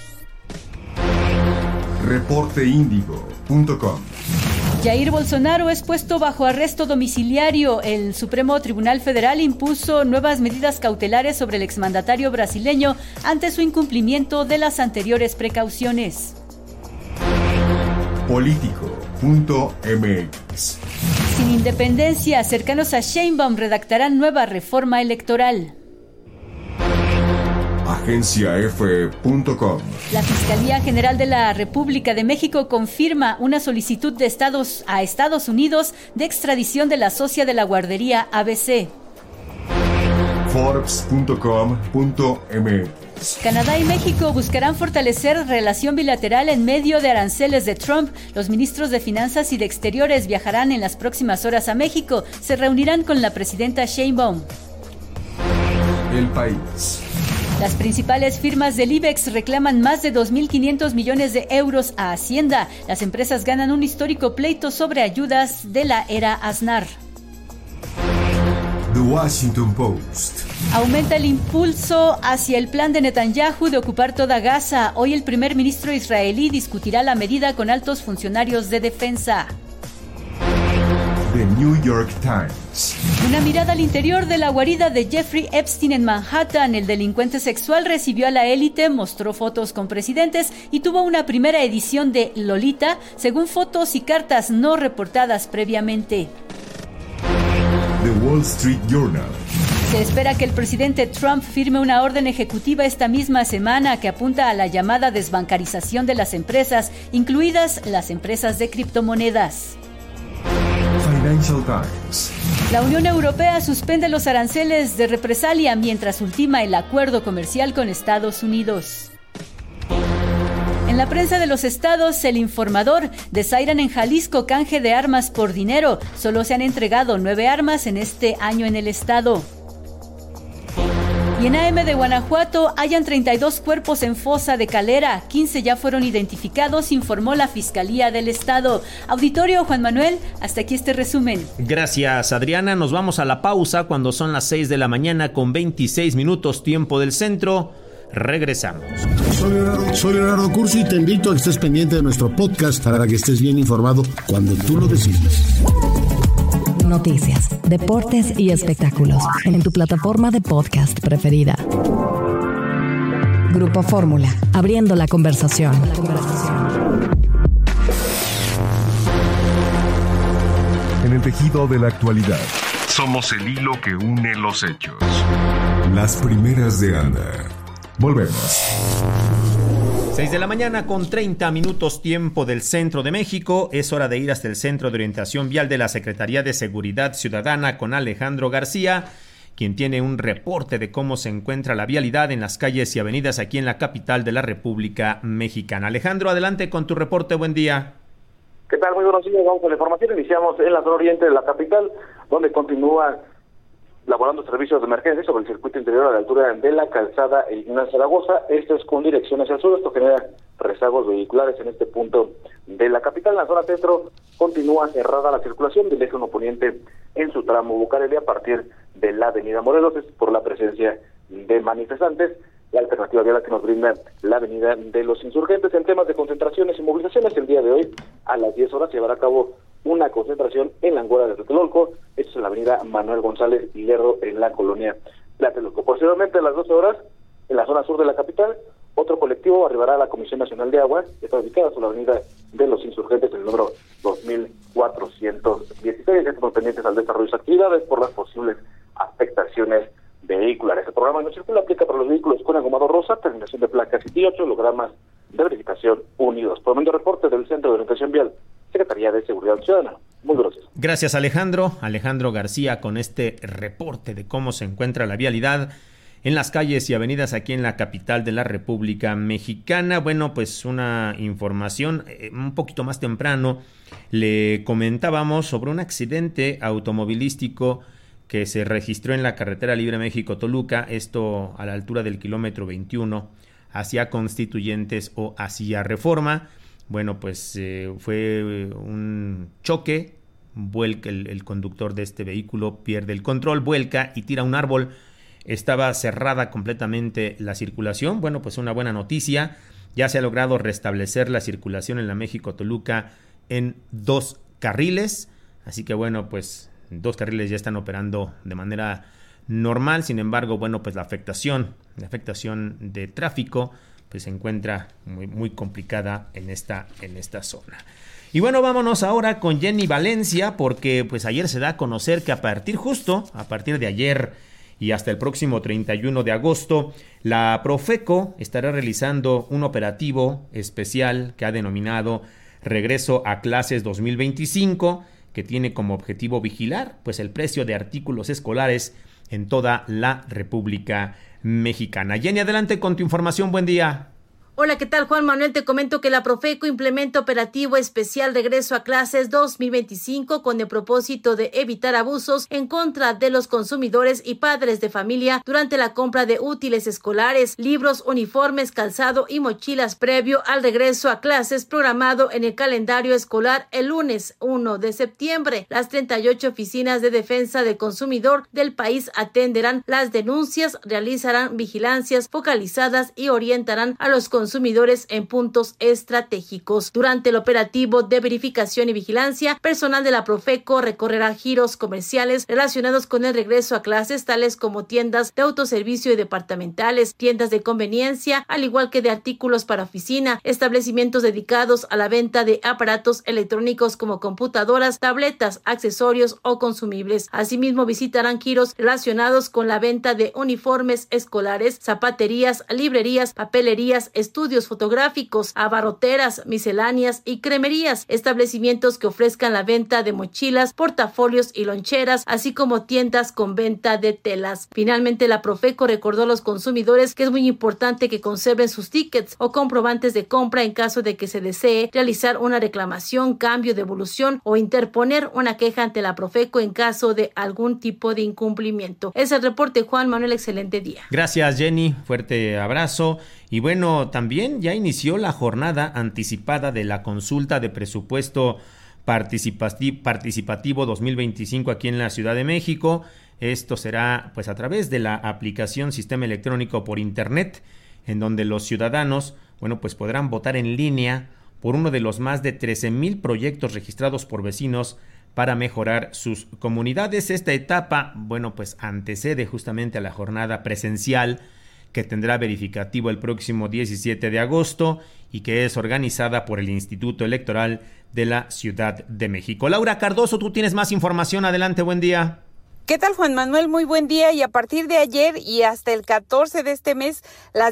Reporteindigo.com. Jair Bolsonaro es puesto bajo arresto domiciliario. El Supremo Tribunal Federal impuso nuevas medidas cautelares sobre el exmandatario brasileño ante su incumplimiento de las anteriores precauciones. Político.mx. Sin independencia, cercanos a Sheinbaum redactarán nueva reforma electoral. AgenciaF.com. La Fiscalía General de la República de México confirma una solicitud de a Estados Unidos de extradición de la socia de la guardería ABC. Forbes.com.mx. Canadá y México buscarán fortalecer relación bilateral en medio de aranceles de Trump. Los ministros de Finanzas y de Exteriores viajarán en las próximas horas a México. Se reunirán con la presidenta Sheinbaum. El País. Las principales firmas del IBEX reclaman más de 2.500 millones de euros a Hacienda. Las empresas ganan un histórico pleito sobre ayudas de la era Aznar. The Washington Post. Aumenta el impulso hacia el plan de Netanyahu de ocupar toda Gaza. Hoy el primer ministro israelí discutirá la medida con altos funcionarios de defensa. The New York Times. Una mirada al interior de la guarida de Jeffrey Epstein en Manhattan. El delincuente sexual recibió a la élite, mostró fotos con presidentes y tuvo una primera edición de Lolita, según fotos y cartas no reportadas previamente. The Wall Street Journal. Se espera que el presidente Trump firme una orden ejecutiva esta misma semana que apunta a la llamada desbancarización de las empresas, incluidas las empresas de criptomonedas. Financial Times. La Unión Europea suspende los aranceles de represalia mientras ultima el acuerdo comercial con Estados Unidos. En la prensa de los estados, El Informador, desairan en Jalisco canje de armas por dinero. Solo se han entregado 9 armas en este año en el estado. Y en AM de Guanajuato hallan 32 cuerpos en fosa de Calera, 15 ya fueron identificados, informó la Fiscalía del Estado. Auditorio, Juan Manuel, hasta aquí este resumen. Gracias, Adriana. Nos vamos a la pausa cuando son las 6 de la mañana con 26 minutos tiempo del centro. Regresamos. Soy Leonardo Curso y te invito a que estés pendiente de nuestro podcast para que estés bien informado cuando tú lo decidas. Noticias, deportes y espectáculos en tu plataforma de podcast preferida. Grupo Fórmula, abriendo la conversación. En el tejido de la actualidad, somos el hilo que une los hechos. Las primeras de Anda. Volvemos. 6 de la mañana con 30 minutos tiempo del centro de México. Es hora de ir hasta el Centro de Orientación Vial de la Secretaría de Seguridad Ciudadana con Alejandro García, quien tiene un reporte de cómo se encuentra la vialidad en las calles y avenidas aquí en la capital de la República Mexicana. Alejandro, adelante con tu reporte. Buen día. ¿Qué tal? Muy buenos días. Vamos con la información. Iniciamos en la zona oriente de la capital, donde continúa laborando servicios de emergencia sobre el circuito interior a la altura de la calzada Ignacio Zaragoza. Esto es con dirección hacia el sur. Esto genera rezagos vehiculares en este punto de la capital. En la zona centro continúa cerrada la circulación del eje 1 poniente en su tramo Bucareli a partir de la avenida Morelos, es por la presencia de manifestantes. La alternativa vial que nos brinda la avenida de los Insurgentes. En temas de concentraciones y movilizaciones, el día de hoy a las 10 horas se llevará a cabo una concentración en la Angora de Tlatelolco. Esto es en la avenida Manuel González y Lerdo en la colonia Tlatelolco. Posteriormente, a las 12 horas, en la zona sur de la capital, otro colectivo arribará a la Comisión Nacional de Agua, que está ubicada sobre la avenida de los Insurgentes, el número 2416. Estamos pendientes al desarrollo de sus actividades por las posibles afectaciones vehiculares. El programa No Circula aplica para los vehículos con engomado rosa, terminación de placas y 8 hologramas de verificación unidos. Por medio reporte del Centro de Orientación Vial, Secretaría de Seguridad Ciudadana. Muy gracias. Gracias, Alejandro. Alejandro García con este reporte de cómo se encuentra la vialidad en las calles y avenidas aquí en la capital de la República Mexicana. Bueno, pues una información un poquito más temprano. Le comentábamos sobre un accidente automovilístico que se registró en la carretera Libre México-Toluca, esto a la altura del kilómetro 21, hacia Constituyentes o hacia Reforma. Bueno, pues fue un choque, vuelca el conductor de este vehículo, pierde el control, vuelca y tira un árbol. Estaba cerrada completamente la circulación. Bueno, pues una buena noticia, ya se ha logrado restablecer la circulación en la México-Toluca en 2 carriles, así que bueno, pues 2 carriles ya están operando de manera normal. Sin embargo, bueno, pues la afectación de tráfico pues se encuentra muy complicada en esta zona. Y bueno, vámonos ahora con Jenny Valencia, porque pues ayer se da a conocer que a partir de ayer y hasta el próximo 31 de agosto, la Profeco estará realizando un operativo especial que ha denominado Regreso a Clases 2025, que tiene como objetivo vigilar pues el precio de artículos escolares en toda la República Mexicana. Jenny, adelante con tu información. Buen día. Hola, ¿qué tal, Juan Manuel? Te comento que la Profeco implementa operativo especial Regreso a Clases 2025 con el propósito de evitar abusos en contra de los consumidores y padres de familia durante la compra de útiles escolares, libros, uniformes, calzado y mochilas previo al regreso a clases programado en el calendario escolar el lunes 1 de septiembre. Las 38 oficinas de defensa del consumidor del país atenderán las denuncias, realizarán vigilancias focalizadas y orientarán a los consumidores consumidores en puntos estratégicos. Durante el operativo de verificación y vigilancia, personal de la Profeco recorrerá giros comerciales relacionados con el regreso a clases, tales como tiendas de autoservicio y departamentales, tiendas de conveniencia, al igual que de artículos para oficina, establecimientos dedicados a la venta de aparatos electrónicos como computadoras, tabletas, accesorios o consumibles. Asimismo, visitarán giros relacionados con la venta de uniformes escolares, zapaterías, librerías, papelerías, estudios fotográficos, abarroteras, misceláneas y cremerías, establecimientos que ofrezcan la venta de mochilas, portafolios y loncheras, así como tiendas con venta de telas. Finalmente, la Profeco recordó a los consumidores que es muy importante que conserven sus tickets o comprobantes de compra en caso de que se desee realizar una reclamación, cambio, devolución o interponer una queja ante la Profeco en caso de algún tipo de incumplimiento. Es el reporte, Juan Manuel, excelente día. Gracias, Jenny, fuerte abrazo. Y bueno, también ya inició la jornada anticipada de la consulta de presupuesto participativo 2025 aquí en la Ciudad de México. Esto será pues a través de la aplicación Sistema Electrónico por Internet, en donde los ciudadanos, bueno, pues podrán votar en línea por uno de los más de 13,000 proyectos registrados por vecinos para mejorar sus comunidades. Esta etapa, bueno, pues antecede justamente a la jornada presencial que tendrá verificativo el próximo 17 de agosto y que es organizada por el Instituto Electoral de la Ciudad de México. Laura Cardoso, tú tienes más información. Adelante, buen día. ¿Qué tal, Juan Manuel? Muy buen día. Y a partir de ayer y hasta el 14 de este mes, las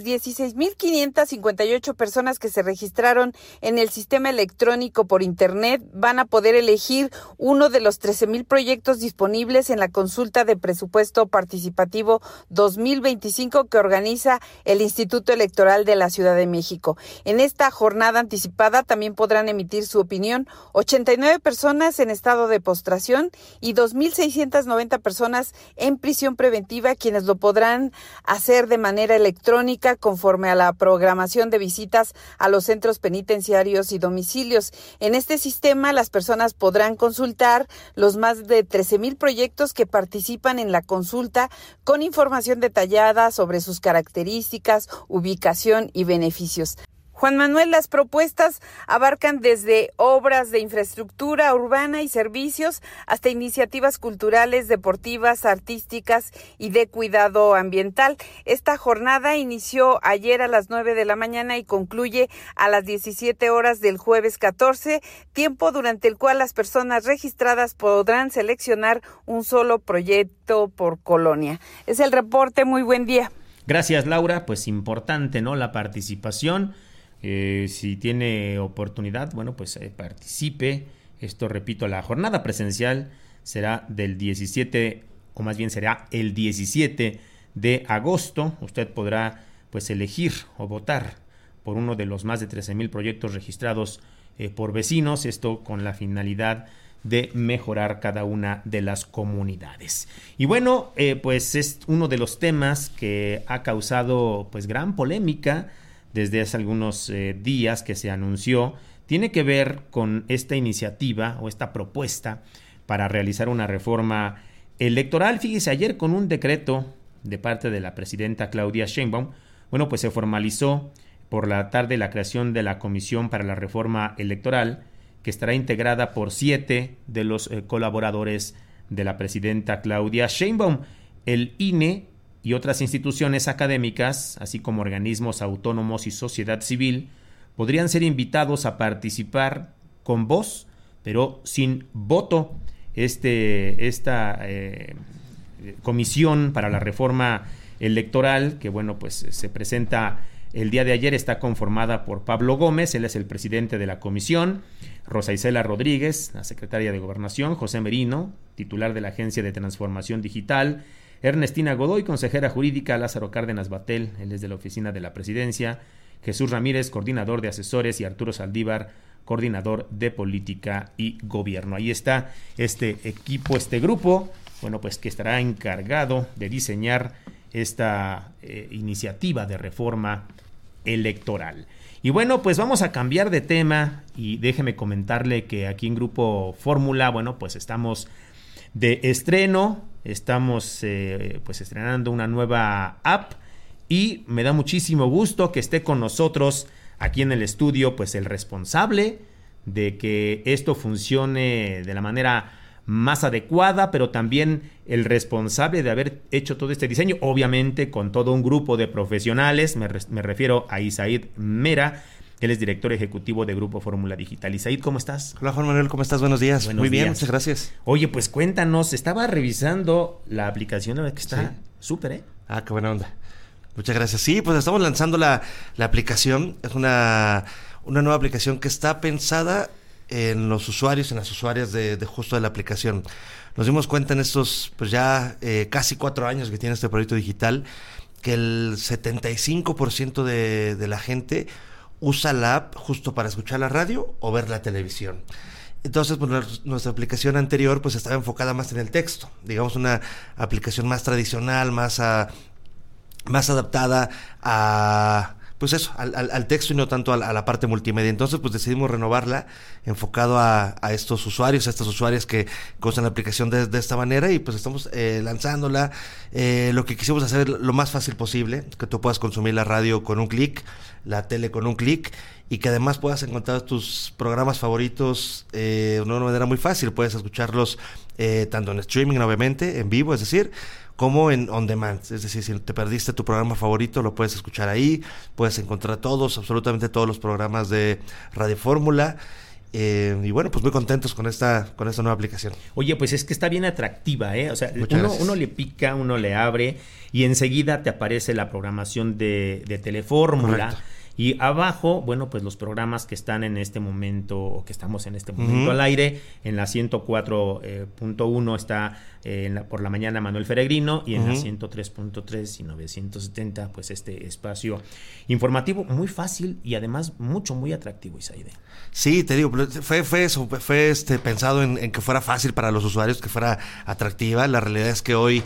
16,558 personas que se registraron en el sistema electrónico por Internet van a poder elegir uno de los 13,000 proyectos disponibles en la consulta de presupuesto participativo 2025 que organiza el Instituto Electoral de la Ciudad de México. En esta jornada anticipada también podrán emitir su opinión 89 personas en estado de postración y 2,690 personas en prisión preventiva, quienes lo podrán hacer de manera electrónica conforme a la programación de visitas a los centros penitenciarios y domicilios. En este sistema, las personas podrán consultar los más de 13,000 proyectos que participan en la consulta con información detallada sobre sus características, ubicación y beneficios. Juan Manuel, las propuestas abarcan desde obras de infraestructura urbana y servicios hasta iniciativas culturales, deportivas, artísticas y de cuidado ambiental. Esta jornada inició ayer a las 9 de la mañana y concluye a las 17 horas del jueves 14, tiempo durante el cual las personas registradas podrán seleccionar un solo proyecto por colonia. Es el reporte, muy buen día. Gracias, Laura. Pues importante, ¿no? La participación. Si tiene oportunidad, bueno, pues participe. Esto, repito, la jornada presencial será del 17, o más bien será el 17 de agosto. Usted podrá pues elegir o votar por uno de los más de 13,000 proyectos registrados por vecinos, esto con la finalidad de mejorar cada una de las comunidades. Y bueno, pues es uno de los temas que ha causado pues gran polémica desde hace algunos días que se anunció. Tiene que ver con esta iniciativa o esta propuesta para realizar una reforma electoral. Fíjese, ayer con un decreto de parte de la presidenta Claudia Sheinbaum, bueno, pues se formalizó por la tarde la creación de la Comisión para la Reforma Electoral, que estará integrada por 7 de los colaboradores de la presidenta Claudia Sheinbaum. El INE y otras instituciones académicas, así como organismos autónomos y sociedad civil, podrían ser invitados a participar con voz, pero sin voto. Esta comisión para la reforma electoral, que bueno, pues se presenta el día de ayer, está conformada por Pablo Gómez, él es el presidente de la comisión, Rosa Isela Rodríguez, la secretaria de Gobernación, José Merino, titular de la Agencia de Transformación Digital, Ernestina Godoy, consejera jurídica, Lázaro Cárdenas Batel, él es de la Oficina de la Presidencia, Jesús Ramírez, coordinador de asesores, y Arturo Saldívar, coordinador de política y gobierno. Ahí está este equipo, este grupo, bueno, pues que estará encargado de diseñar esta iniciativa de reforma electoral. Y bueno, pues vamos a cambiar de tema y déjeme comentarle que aquí en Grupo Fórmula, bueno, pues estamos de estreno, estamos pues estrenando una nueva app y me da muchísimo gusto que esté con nosotros aquí en el estudio, pues el responsable de que esto funcione de la manera más adecuada, pero también el responsable de haber hecho todo este diseño, obviamente con todo un grupo de profesionales. Me refiero a Isaid Mera. Él es director ejecutivo de Grupo Fórmula Digital. Isaid, ¿cómo estás? Hola, Juan Manuel, ¿cómo estás? Buenos días. Muy bien, muchas gracias. Oye, pues cuéntanos, estaba revisando la aplicación, la verdad que está súper, ¿eh? Ah, qué buena onda. Muchas gracias. Sí, pues estamos lanzando la aplicación. Es una nueva aplicación que está pensada en los usuarios, en las usuarias de justo de la aplicación. Nos dimos cuenta en estos, pues ya casi 4 años que tiene este proyecto digital, que el 75% de la gente usa la app justo para escuchar la radio o ver la televisión. Entonces, pues, nuestra aplicación anterior pues estaba enfocada más en el texto, digamos una aplicación más tradicional, más adaptada a, pues eso, al texto y no tanto a la parte multimedia. Entonces, pues decidimos renovarla, enfocado a estos usuarios, a estas usuarias que usan la aplicación de esta manera, y pues estamos lanzándola. Lo que quisimos hacer lo más fácil posible, que tú puedas consumir la radio con un clic, la tele con un clic, y que además puedas encontrar tus programas favoritos de una manera muy fácil. Puedes escucharlos tanto en streaming, obviamente, en vivo, es decir, como en on demand. Es decir, si te perdiste tu programa favorito, lo puedes escuchar ahí. Puedes encontrar absolutamente todos los programas de Radio Fórmula. Y bueno, pues muy contentos con esta nueva aplicación. Oye, pues es que está bien atractiva, ¿eh? O sea, uno le pica, uno le abre y enseguida te aparece la programación de Telefórmula. Correcto. Y abajo, bueno, pues los programas que están en este momento, o que estamos en este momento al aire. En la 104.1 está por la mañana Manuel Peregrino, y en la 103.3 y 970, pues este espacio informativo muy fácil y además muy atractivo, Isaide. Sí, te digo, fue eso, fue pensado en que fuera fácil para los usuarios, que fuera atractiva. La realidad es que hoy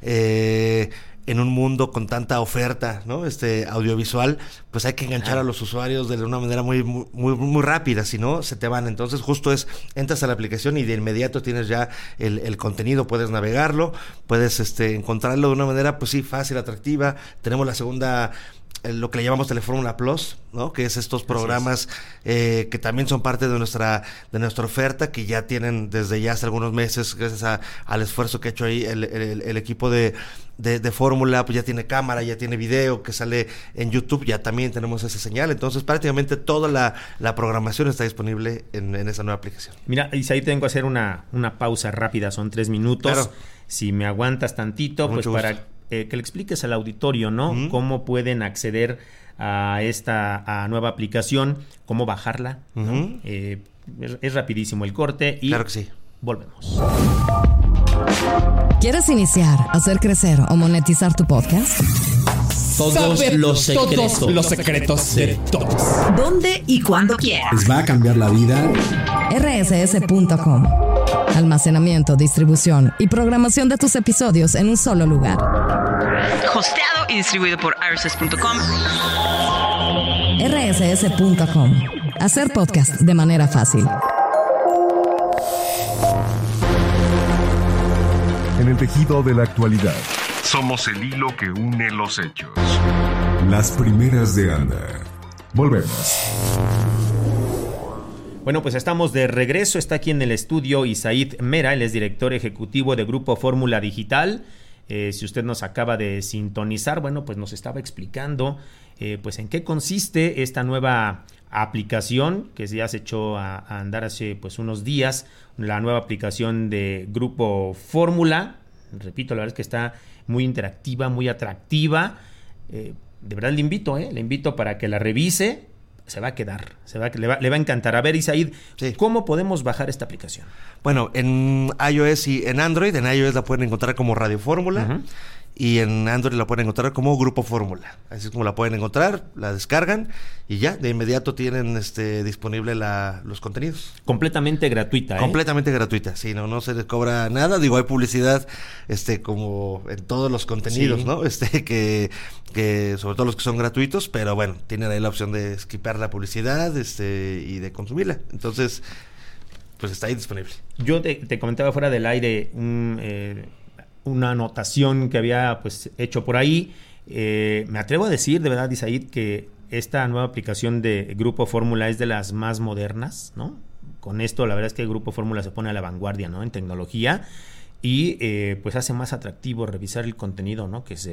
en un mundo con tanta oferta, ¿no? Audiovisual, pues hay que enganchar a los usuarios de una manera muy rápida, si no se te van. Entonces justo entras a la aplicación y de inmediato tienes ya el contenido, puedes navegarlo, puedes encontrarlo de una manera, pues sí, fácil, atractiva. Tenemos la segunda, lo que le llamamos Telefórmula Plus, ¿no? Que es estos programas que también son parte de nuestra oferta, que ya tienen desde ya hace algunos meses, gracias al esfuerzo que ha hecho ahí el equipo de Fórmula. Pues ya tiene cámara, ya tiene video que sale en YouTube, ya también tenemos esa señal. Entonces prácticamente toda la programación está disponible en esa nueva aplicación. Mira, Isaí, tengo que hacer una pausa rápida, son 3 minutos. Claro. Si me aguantas tantito, pues para que le expliques al auditorio, ¿no? Cómo pueden acceder a esta nueva aplicación, cómo bajarla, ¿no? Es rapidísimo el corte y claro que sí. Volvemos. ¿Quieres iniciar, hacer crecer o monetizar tu podcast? Todos los secretos de todos. ¿Dónde y cuándo quieras? Les va a cambiar la vida. rss.com. Almacenamiento, distribución y programación de tus episodios en un solo lugar. Hosteado y distribuido por rss.com. rss.com. Hacer podcast de manera fácil. En el tejido de la actualidad, somos el hilo que une los hechos. Las primeras de Anda. Volvemos. Bueno, pues estamos de regreso. Está aquí en el estudio Isaid Mera, él es director ejecutivo de Grupo Fórmula Digital. Si usted nos acaba de sintonizar, bueno, pues nos estaba explicando pues en qué consiste esta nueva aplicación que ya se echó a andar hace pues unos días, la nueva aplicación de Grupo Fórmula. Repito, la verdad es que está muy interactiva, muy atractiva. De verdad le invito para que la revise. Se va a quedar, le va a encantar. A ver, Isaid, ¿cómo podemos bajar esta aplicación? Bueno, en iOS y en Android. En iOS la pueden encontrar como Radio Fórmula, y en Android la pueden encontrar como Grupo Fórmula. Así es como la pueden encontrar, la descargan y ya de inmediato tienen disponible los contenidos. Completamente gratuita, Completamente gratuita, sí, no se les cobra nada. Digo, hay publicidad como en todos los contenidos, sí, ¿no? Que sobre todo los que son gratuitos, pero bueno, tienen ahí la opción de skipear la publicidad y de consumirla. Entonces, pues está ahí disponible. Yo te comentaba fuera del aire una anotación que había pues hecho por ahí. Me atrevo a decir, de verdad, Isaid, que esta nueva aplicación de Grupo Fórmula es de las más modernas, ¿no? Con esto, la verdad es que el Grupo Fórmula se pone a la vanguardia, ¿no? En tecnología. Y pues hace más atractivo revisar el contenido, ¿no? que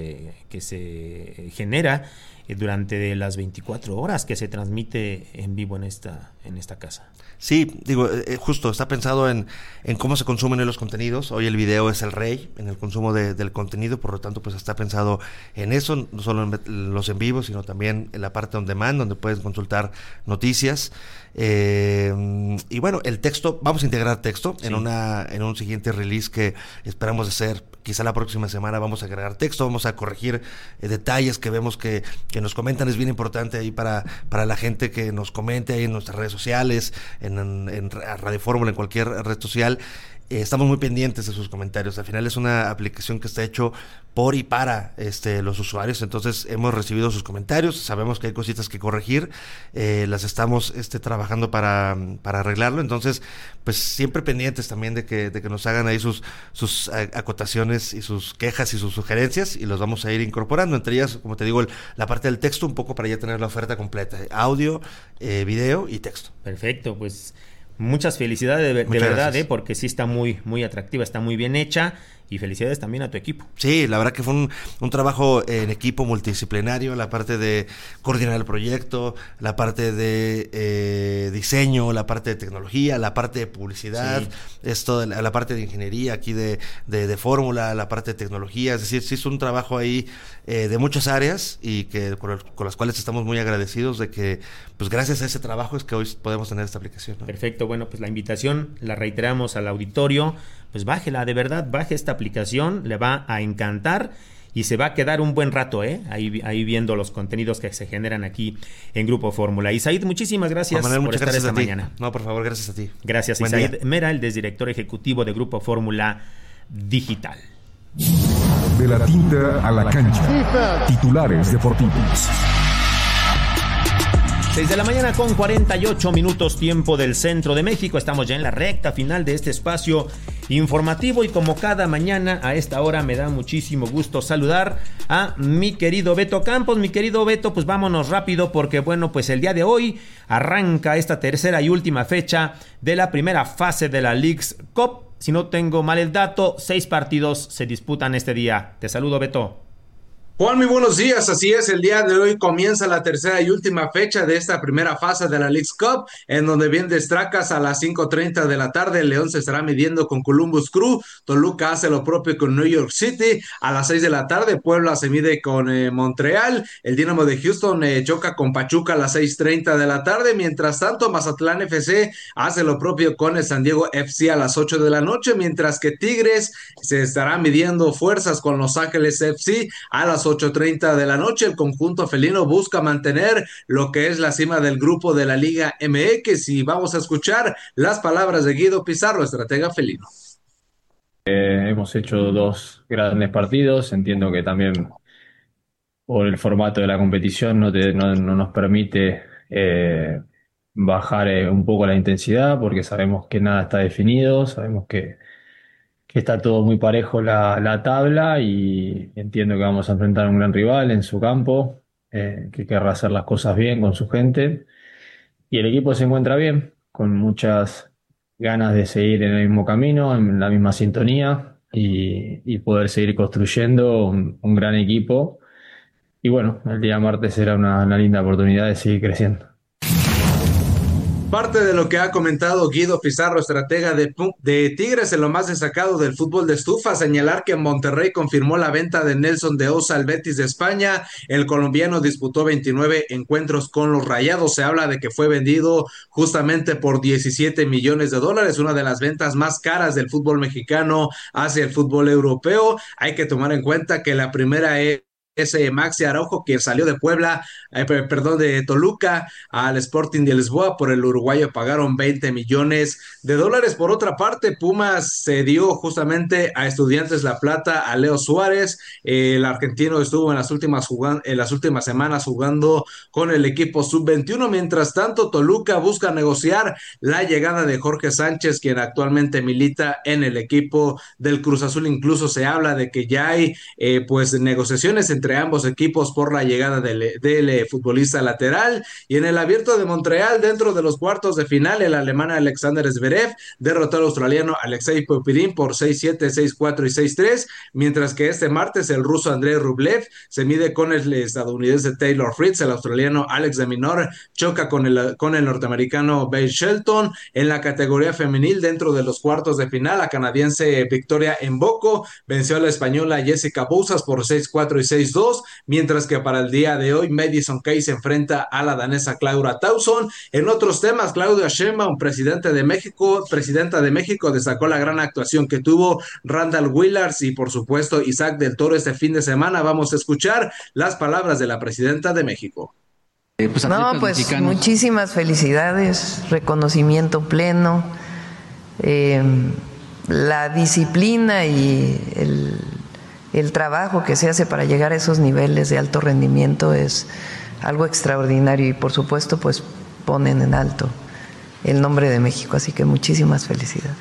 se genera durante las 24 horas que se transmite en vivo en esta casa. Sí, digo, justo está pensado en cómo se consumen los contenidos. Hoy el video es el rey en el consumo del contenido, por lo tanto pues está pensado en eso, no solo en los en vivo, sino también en la parte on demand, donde puedes consultar noticias. Y bueno, el texto, vamos a integrar texto en un siguiente release que esperamos hacer quizá la próxima semana. Vamos a agregar texto, vamos a corregir detalles que vemos que nos comentan. Es bien importante ahí para la gente que nos comente ahí en nuestras redes sociales, en Radio Fórmula, en cualquier red social. Estamos muy pendientes de sus comentarios. Al final es una aplicación que está hecho por y para los usuarios, entonces hemos recibido sus comentarios, sabemos que hay cositas que corregir, las estamos trabajando para arreglarlo, entonces pues siempre pendientes también de que nos hagan ahí sus acotaciones y sus quejas y sus sugerencias, y los vamos a ir incorporando, entre ellas, como te digo, la parte del texto, un poco para ya tener la oferta completa, audio, video y texto. Perfecto, pues muchas felicidades de verdad, porque sí está muy, muy atractiva, está muy bien hecha, y felicidades también a tu equipo. Sí, la verdad que fue un trabajo en equipo multidisciplinario, la parte de coordinar el proyecto, la parte de diseño, la parte de tecnología, la parte de publicidad, la parte de ingeniería aquí de Fórmula, la parte de tecnología, es decir, sí es un trabajo ahí de muchas áreas y que con las cuales estamos muy agradecidos de que, pues gracias a ese trabajo es que hoy podemos tener esta aplicación, ¿no? Perfecto, bueno, pues la invitación la reiteramos al auditorio, pues bájela, de verdad, baje esta aplicación, le va a encantar y se va a quedar un buen rato, ahí viendo los contenidos que se generan aquí en Grupo Fórmula. Isaid, muchísimas gracias por estar esta mañana. No, por favor, gracias a ti. Gracias, Isaid Mera, el desdirector ejecutivo de Grupo Fórmula Digital. De la tinta a la cancha. Titulares deportivos. 6 de la mañana con 48 minutos, tiempo del centro de México. Estamos ya en la recta final de este espacio informativo y como cada mañana a esta hora me da muchísimo gusto saludar a mi querido Beto Campos. Mi querido Beto, pues vámonos rápido porque bueno, pues el día de hoy arranca esta tercera y última fecha de la primera fase de la Leagues Cup. Si no tengo mal el dato, 6 partidos se disputan este día. Te saludo, Beto. Juan, muy buenos días, así es, el día de hoy comienza la tercera y última fecha de esta primera fase de la Leagues Cup, en donde bien destacas a las 5:30 de la tarde, el León se estará midiendo con Columbus Crew, Toluca hace lo propio con New York City, a las 6 de la tarde Puebla se mide con Montreal, el Dynamo de Houston choca con Pachuca a las 6:30 de la tarde, mientras tanto Mazatlán FC hace lo propio con el San Diego FC a las 8 de la noche, mientras que Tigres se estará midiendo fuerzas con Los Ángeles FC a las 8:30 de la noche. El conjunto felino busca mantener lo que es la cima del grupo de la Liga MX y vamos a escuchar las palabras de Guido Pizarro, estratega felino. Hemos hecho 2 grandes partidos, entiendo que también por el formato de la competición no nos permite bajar un poco la intensidad porque sabemos que nada está definido, sabemos que está todo muy parejo la tabla y entiendo que vamos a enfrentar a un gran rival en su campo, que querrá hacer las cosas bien con su gente y el equipo se encuentra bien, con muchas ganas de seguir en el mismo camino, en la misma sintonía y poder seguir construyendo un gran equipo y bueno, el día martes será una linda oportunidad de seguir creciendo. Parte de lo que ha comentado Guido Pizarro, estratega de Tigres en lo más destacado del fútbol de estufa, señalar que Monterrey confirmó la venta de Nelson de Osa al Betis de España. El colombiano disputó 29 encuentros con los Rayados. Se habla de que fue vendido justamente por $17 millones, una de las ventas más caras del fútbol mexicano hacia el fútbol europeo. Hay que tomar en cuenta que la primera es Maxi Araujo, que salió de de Toluca al Sporting de Lisboa. Por el uruguayo pagaron $20 millones. Por otra parte, Pumas se dio justamente a Estudiantes La Plata, a Leo Suárez. El argentino estuvo en las últimas semanas jugando con el equipo sub-21. Mientras tanto, Toluca busca negociar la llegada de Jorge Sánchez, quien actualmente milita en el equipo del Cruz Azul. Incluso se habla de que ya hay negociaciones entre entre ambos equipos por la llegada del futbolista lateral. Y en el Abierto de Montreal, dentro de los cuartos de final, el alemán Alexander Zverev derrotó al australiano Alexei Popyrin por 6-7, 6-4 y 6-3, mientras que este martes el ruso Andrei Rublev se mide con el estadounidense Taylor Fritz. El australiano Alex de Minaur choca con el norteamericano Bay Shelton. En la categoría femenil, dentro de los cuartos de final, la canadiense Victoria Mboko venció a la española Jessica Bouzas por 6-4 y 6-2, mientras que para el día de hoy Madison Keys se enfrenta a la danesa Claudia Tauson. En otros temas, Claudia Sheinbaum, presidenta de México, destacó la gran actuación que tuvo Randall Willars y por supuesto Isaac del Toro este fin de semana. Vamos a escuchar las palabras de la presidenta de México. Muchísimas felicidades, reconocimiento pleno, la disciplina y el trabajo que se hace para llegar a esos niveles de alto rendimiento es algo extraordinario y por supuesto pues ponen en alto el nombre de México, así que muchísimas felicidades.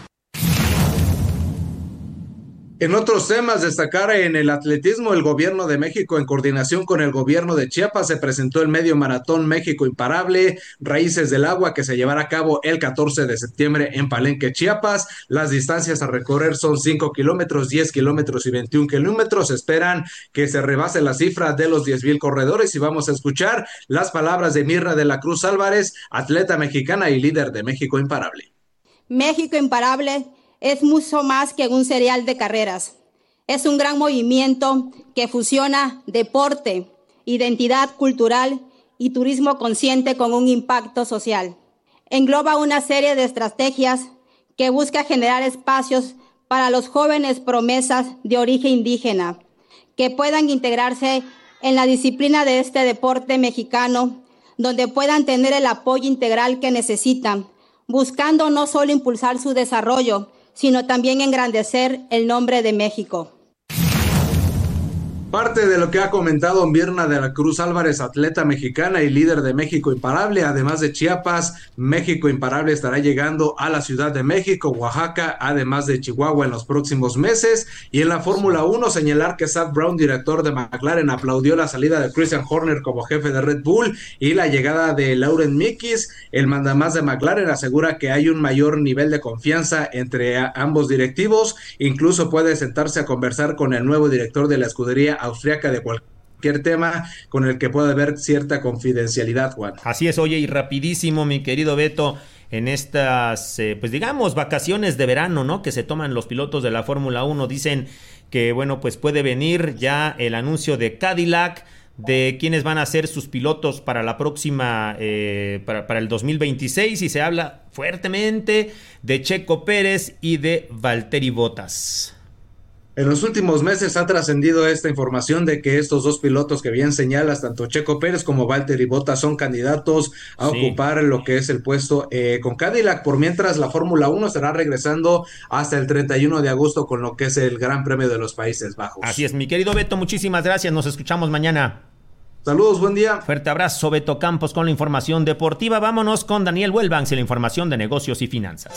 En otros temas, destacar en el atletismo, el gobierno de México, en coordinación con el gobierno de Chiapas, se presentó el medio maratón México Imparable, Raíces del Agua, que se llevará a cabo el 14 de septiembre en Palenque, Chiapas. Las distancias a recorrer son 5 kilómetros, 10 kilómetros y 21 kilómetros. Esperan que se rebase la cifra de los 10,000 corredores y vamos a escuchar las palabras de Mirra de la Cruz Álvarez, atleta mexicana y líder de México Imparable. México Imparable es mucho más que un serial de carreras. Es un gran movimiento que fusiona deporte, identidad cultural y turismo consciente con un impacto social. Engloba una serie de estrategias que busca generar espacios para los jóvenes promesas de origen indígena que puedan integrarse en la disciplina de este deporte mexicano, donde puedan tener el apoyo integral que necesitan, buscando no solo impulsar su desarrollo, sino también engrandecer el nombre de México. Parte de lo que ha comentado Mirna de la Cruz Álvarez, atleta mexicana y líder de México Imparable, además de Chiapas, México Imparable estará llegando a la Ciudad de México, Oaxaca, además de Chihuahua en los próximos meses. Y en la Fórmula 1, señalar que Zak Brown, director de McLaren, aplaudió la salida de Christian Horner como jefe de Red Bull y la llegada de Laurent Mikis. El mandamás de McLaren asegura que hay un mayor nivel de confianza entre ambos directivos, incluso puede sentarse a conversar con el nuevo director de la escudería austriaca de cualquier tema con el que pueda haber cierta confidencialidad, Juan. Así es, oye, y rapidísimo, mi querido Beto, en estas, pues digamos, vacaciones de verano, ¿no?, que se toman los pilotos de la Fórmula 1, dicen que, bueno, pues puede venir ya el anuncio de Cadillac, de quiénes van a ser sus pilotos para la próxima, para el 2026, y se habla fuertemente de Checo Pérez y de Valtteri Bottas. En los últimos meses ha trascendido esta información de que estos dos pilotos que bien señalas, tanto Checo Pérez como Valtteri Bottas, son candidatos a ocupar lo que es el puesto con Cadillac. Por mientras, la Fórmula 1 estará regresando hasta el 31 de agosto con lo que es el Gran Premio de los Países Bajos. Así es, mi querido Beto, muchísimas gracias. Nos escuchamos mañana. Saludos, buen día. Fuerte abrazo, Beto Campos, con la información deportiva. Vámonos con Daniel Huelbanks y la información de negocios y finanzas.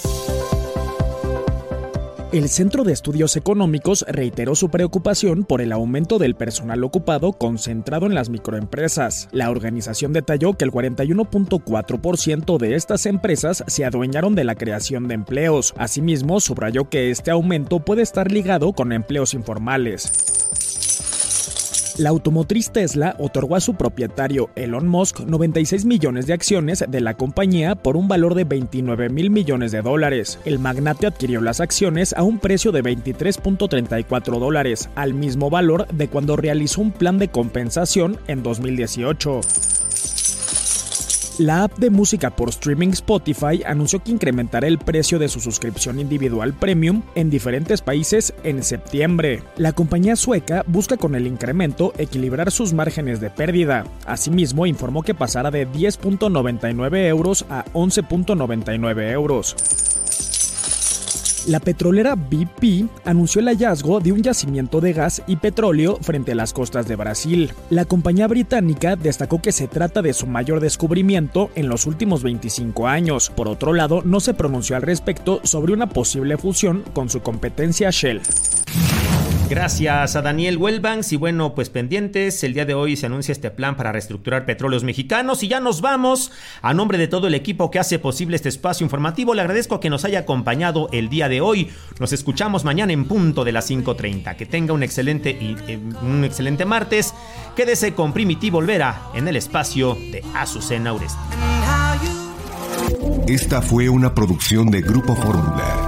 El Centro de Estudios Económicos reiteró su preocupación por el aumento del personal ocupado concentrado en las microempresas. La organización detalló que el 41.4% de estas empresas se adueñaron de la creación de empleos. Asimismo, subrayó que este aumento puede estar ligado con empleos informales. La automotriz Tesla otorgó a su propietario Elon Musk 96 millones de acciones de la compañía por un valor de 29 mil millones de dólares. El magnate adquirió las acciones a un precio de 23.34 dólares, al mismo valor de cuando realizó un plan de compensación en 2018. La app de música por streaming Spotify anunció que incrementará el precio de su suscripción individual premium en diferentes países en septiembre. La compañía sueca busca con el incremento equilibrar sus márgenes de pérdida. Asimismo, informó que pasará de 10.99 euros a 11.99 euros. La petrolera BP anunció el hallazgo de un yacimiento de gas y petróleo frente a las costas de Brasil. La compañía británica destacó que se trata de su mayor descubrimiento en los últimos 25 años. Por otro lado, no se pronunció al respecto sobre una posible fusión con su competencia Shell. Gracias a Daniel Wellbanks. Y bueno, pues pendientes, el día de hoy se anuncia este plan para reestructurar Petróleos Mexicanos y ya nos vamos. A nombre de todo el equipo que hace posible este espacio informativo, le agradezco que nos haya acompañado el día de hoy. Nos escuchamos mañana en punto de las 5:30. Que tenga un excelente martes. Quédese con Primitivo Olvera en el espacio de Azucena Uresti. Esta fue una producción de Grupo Fórmula.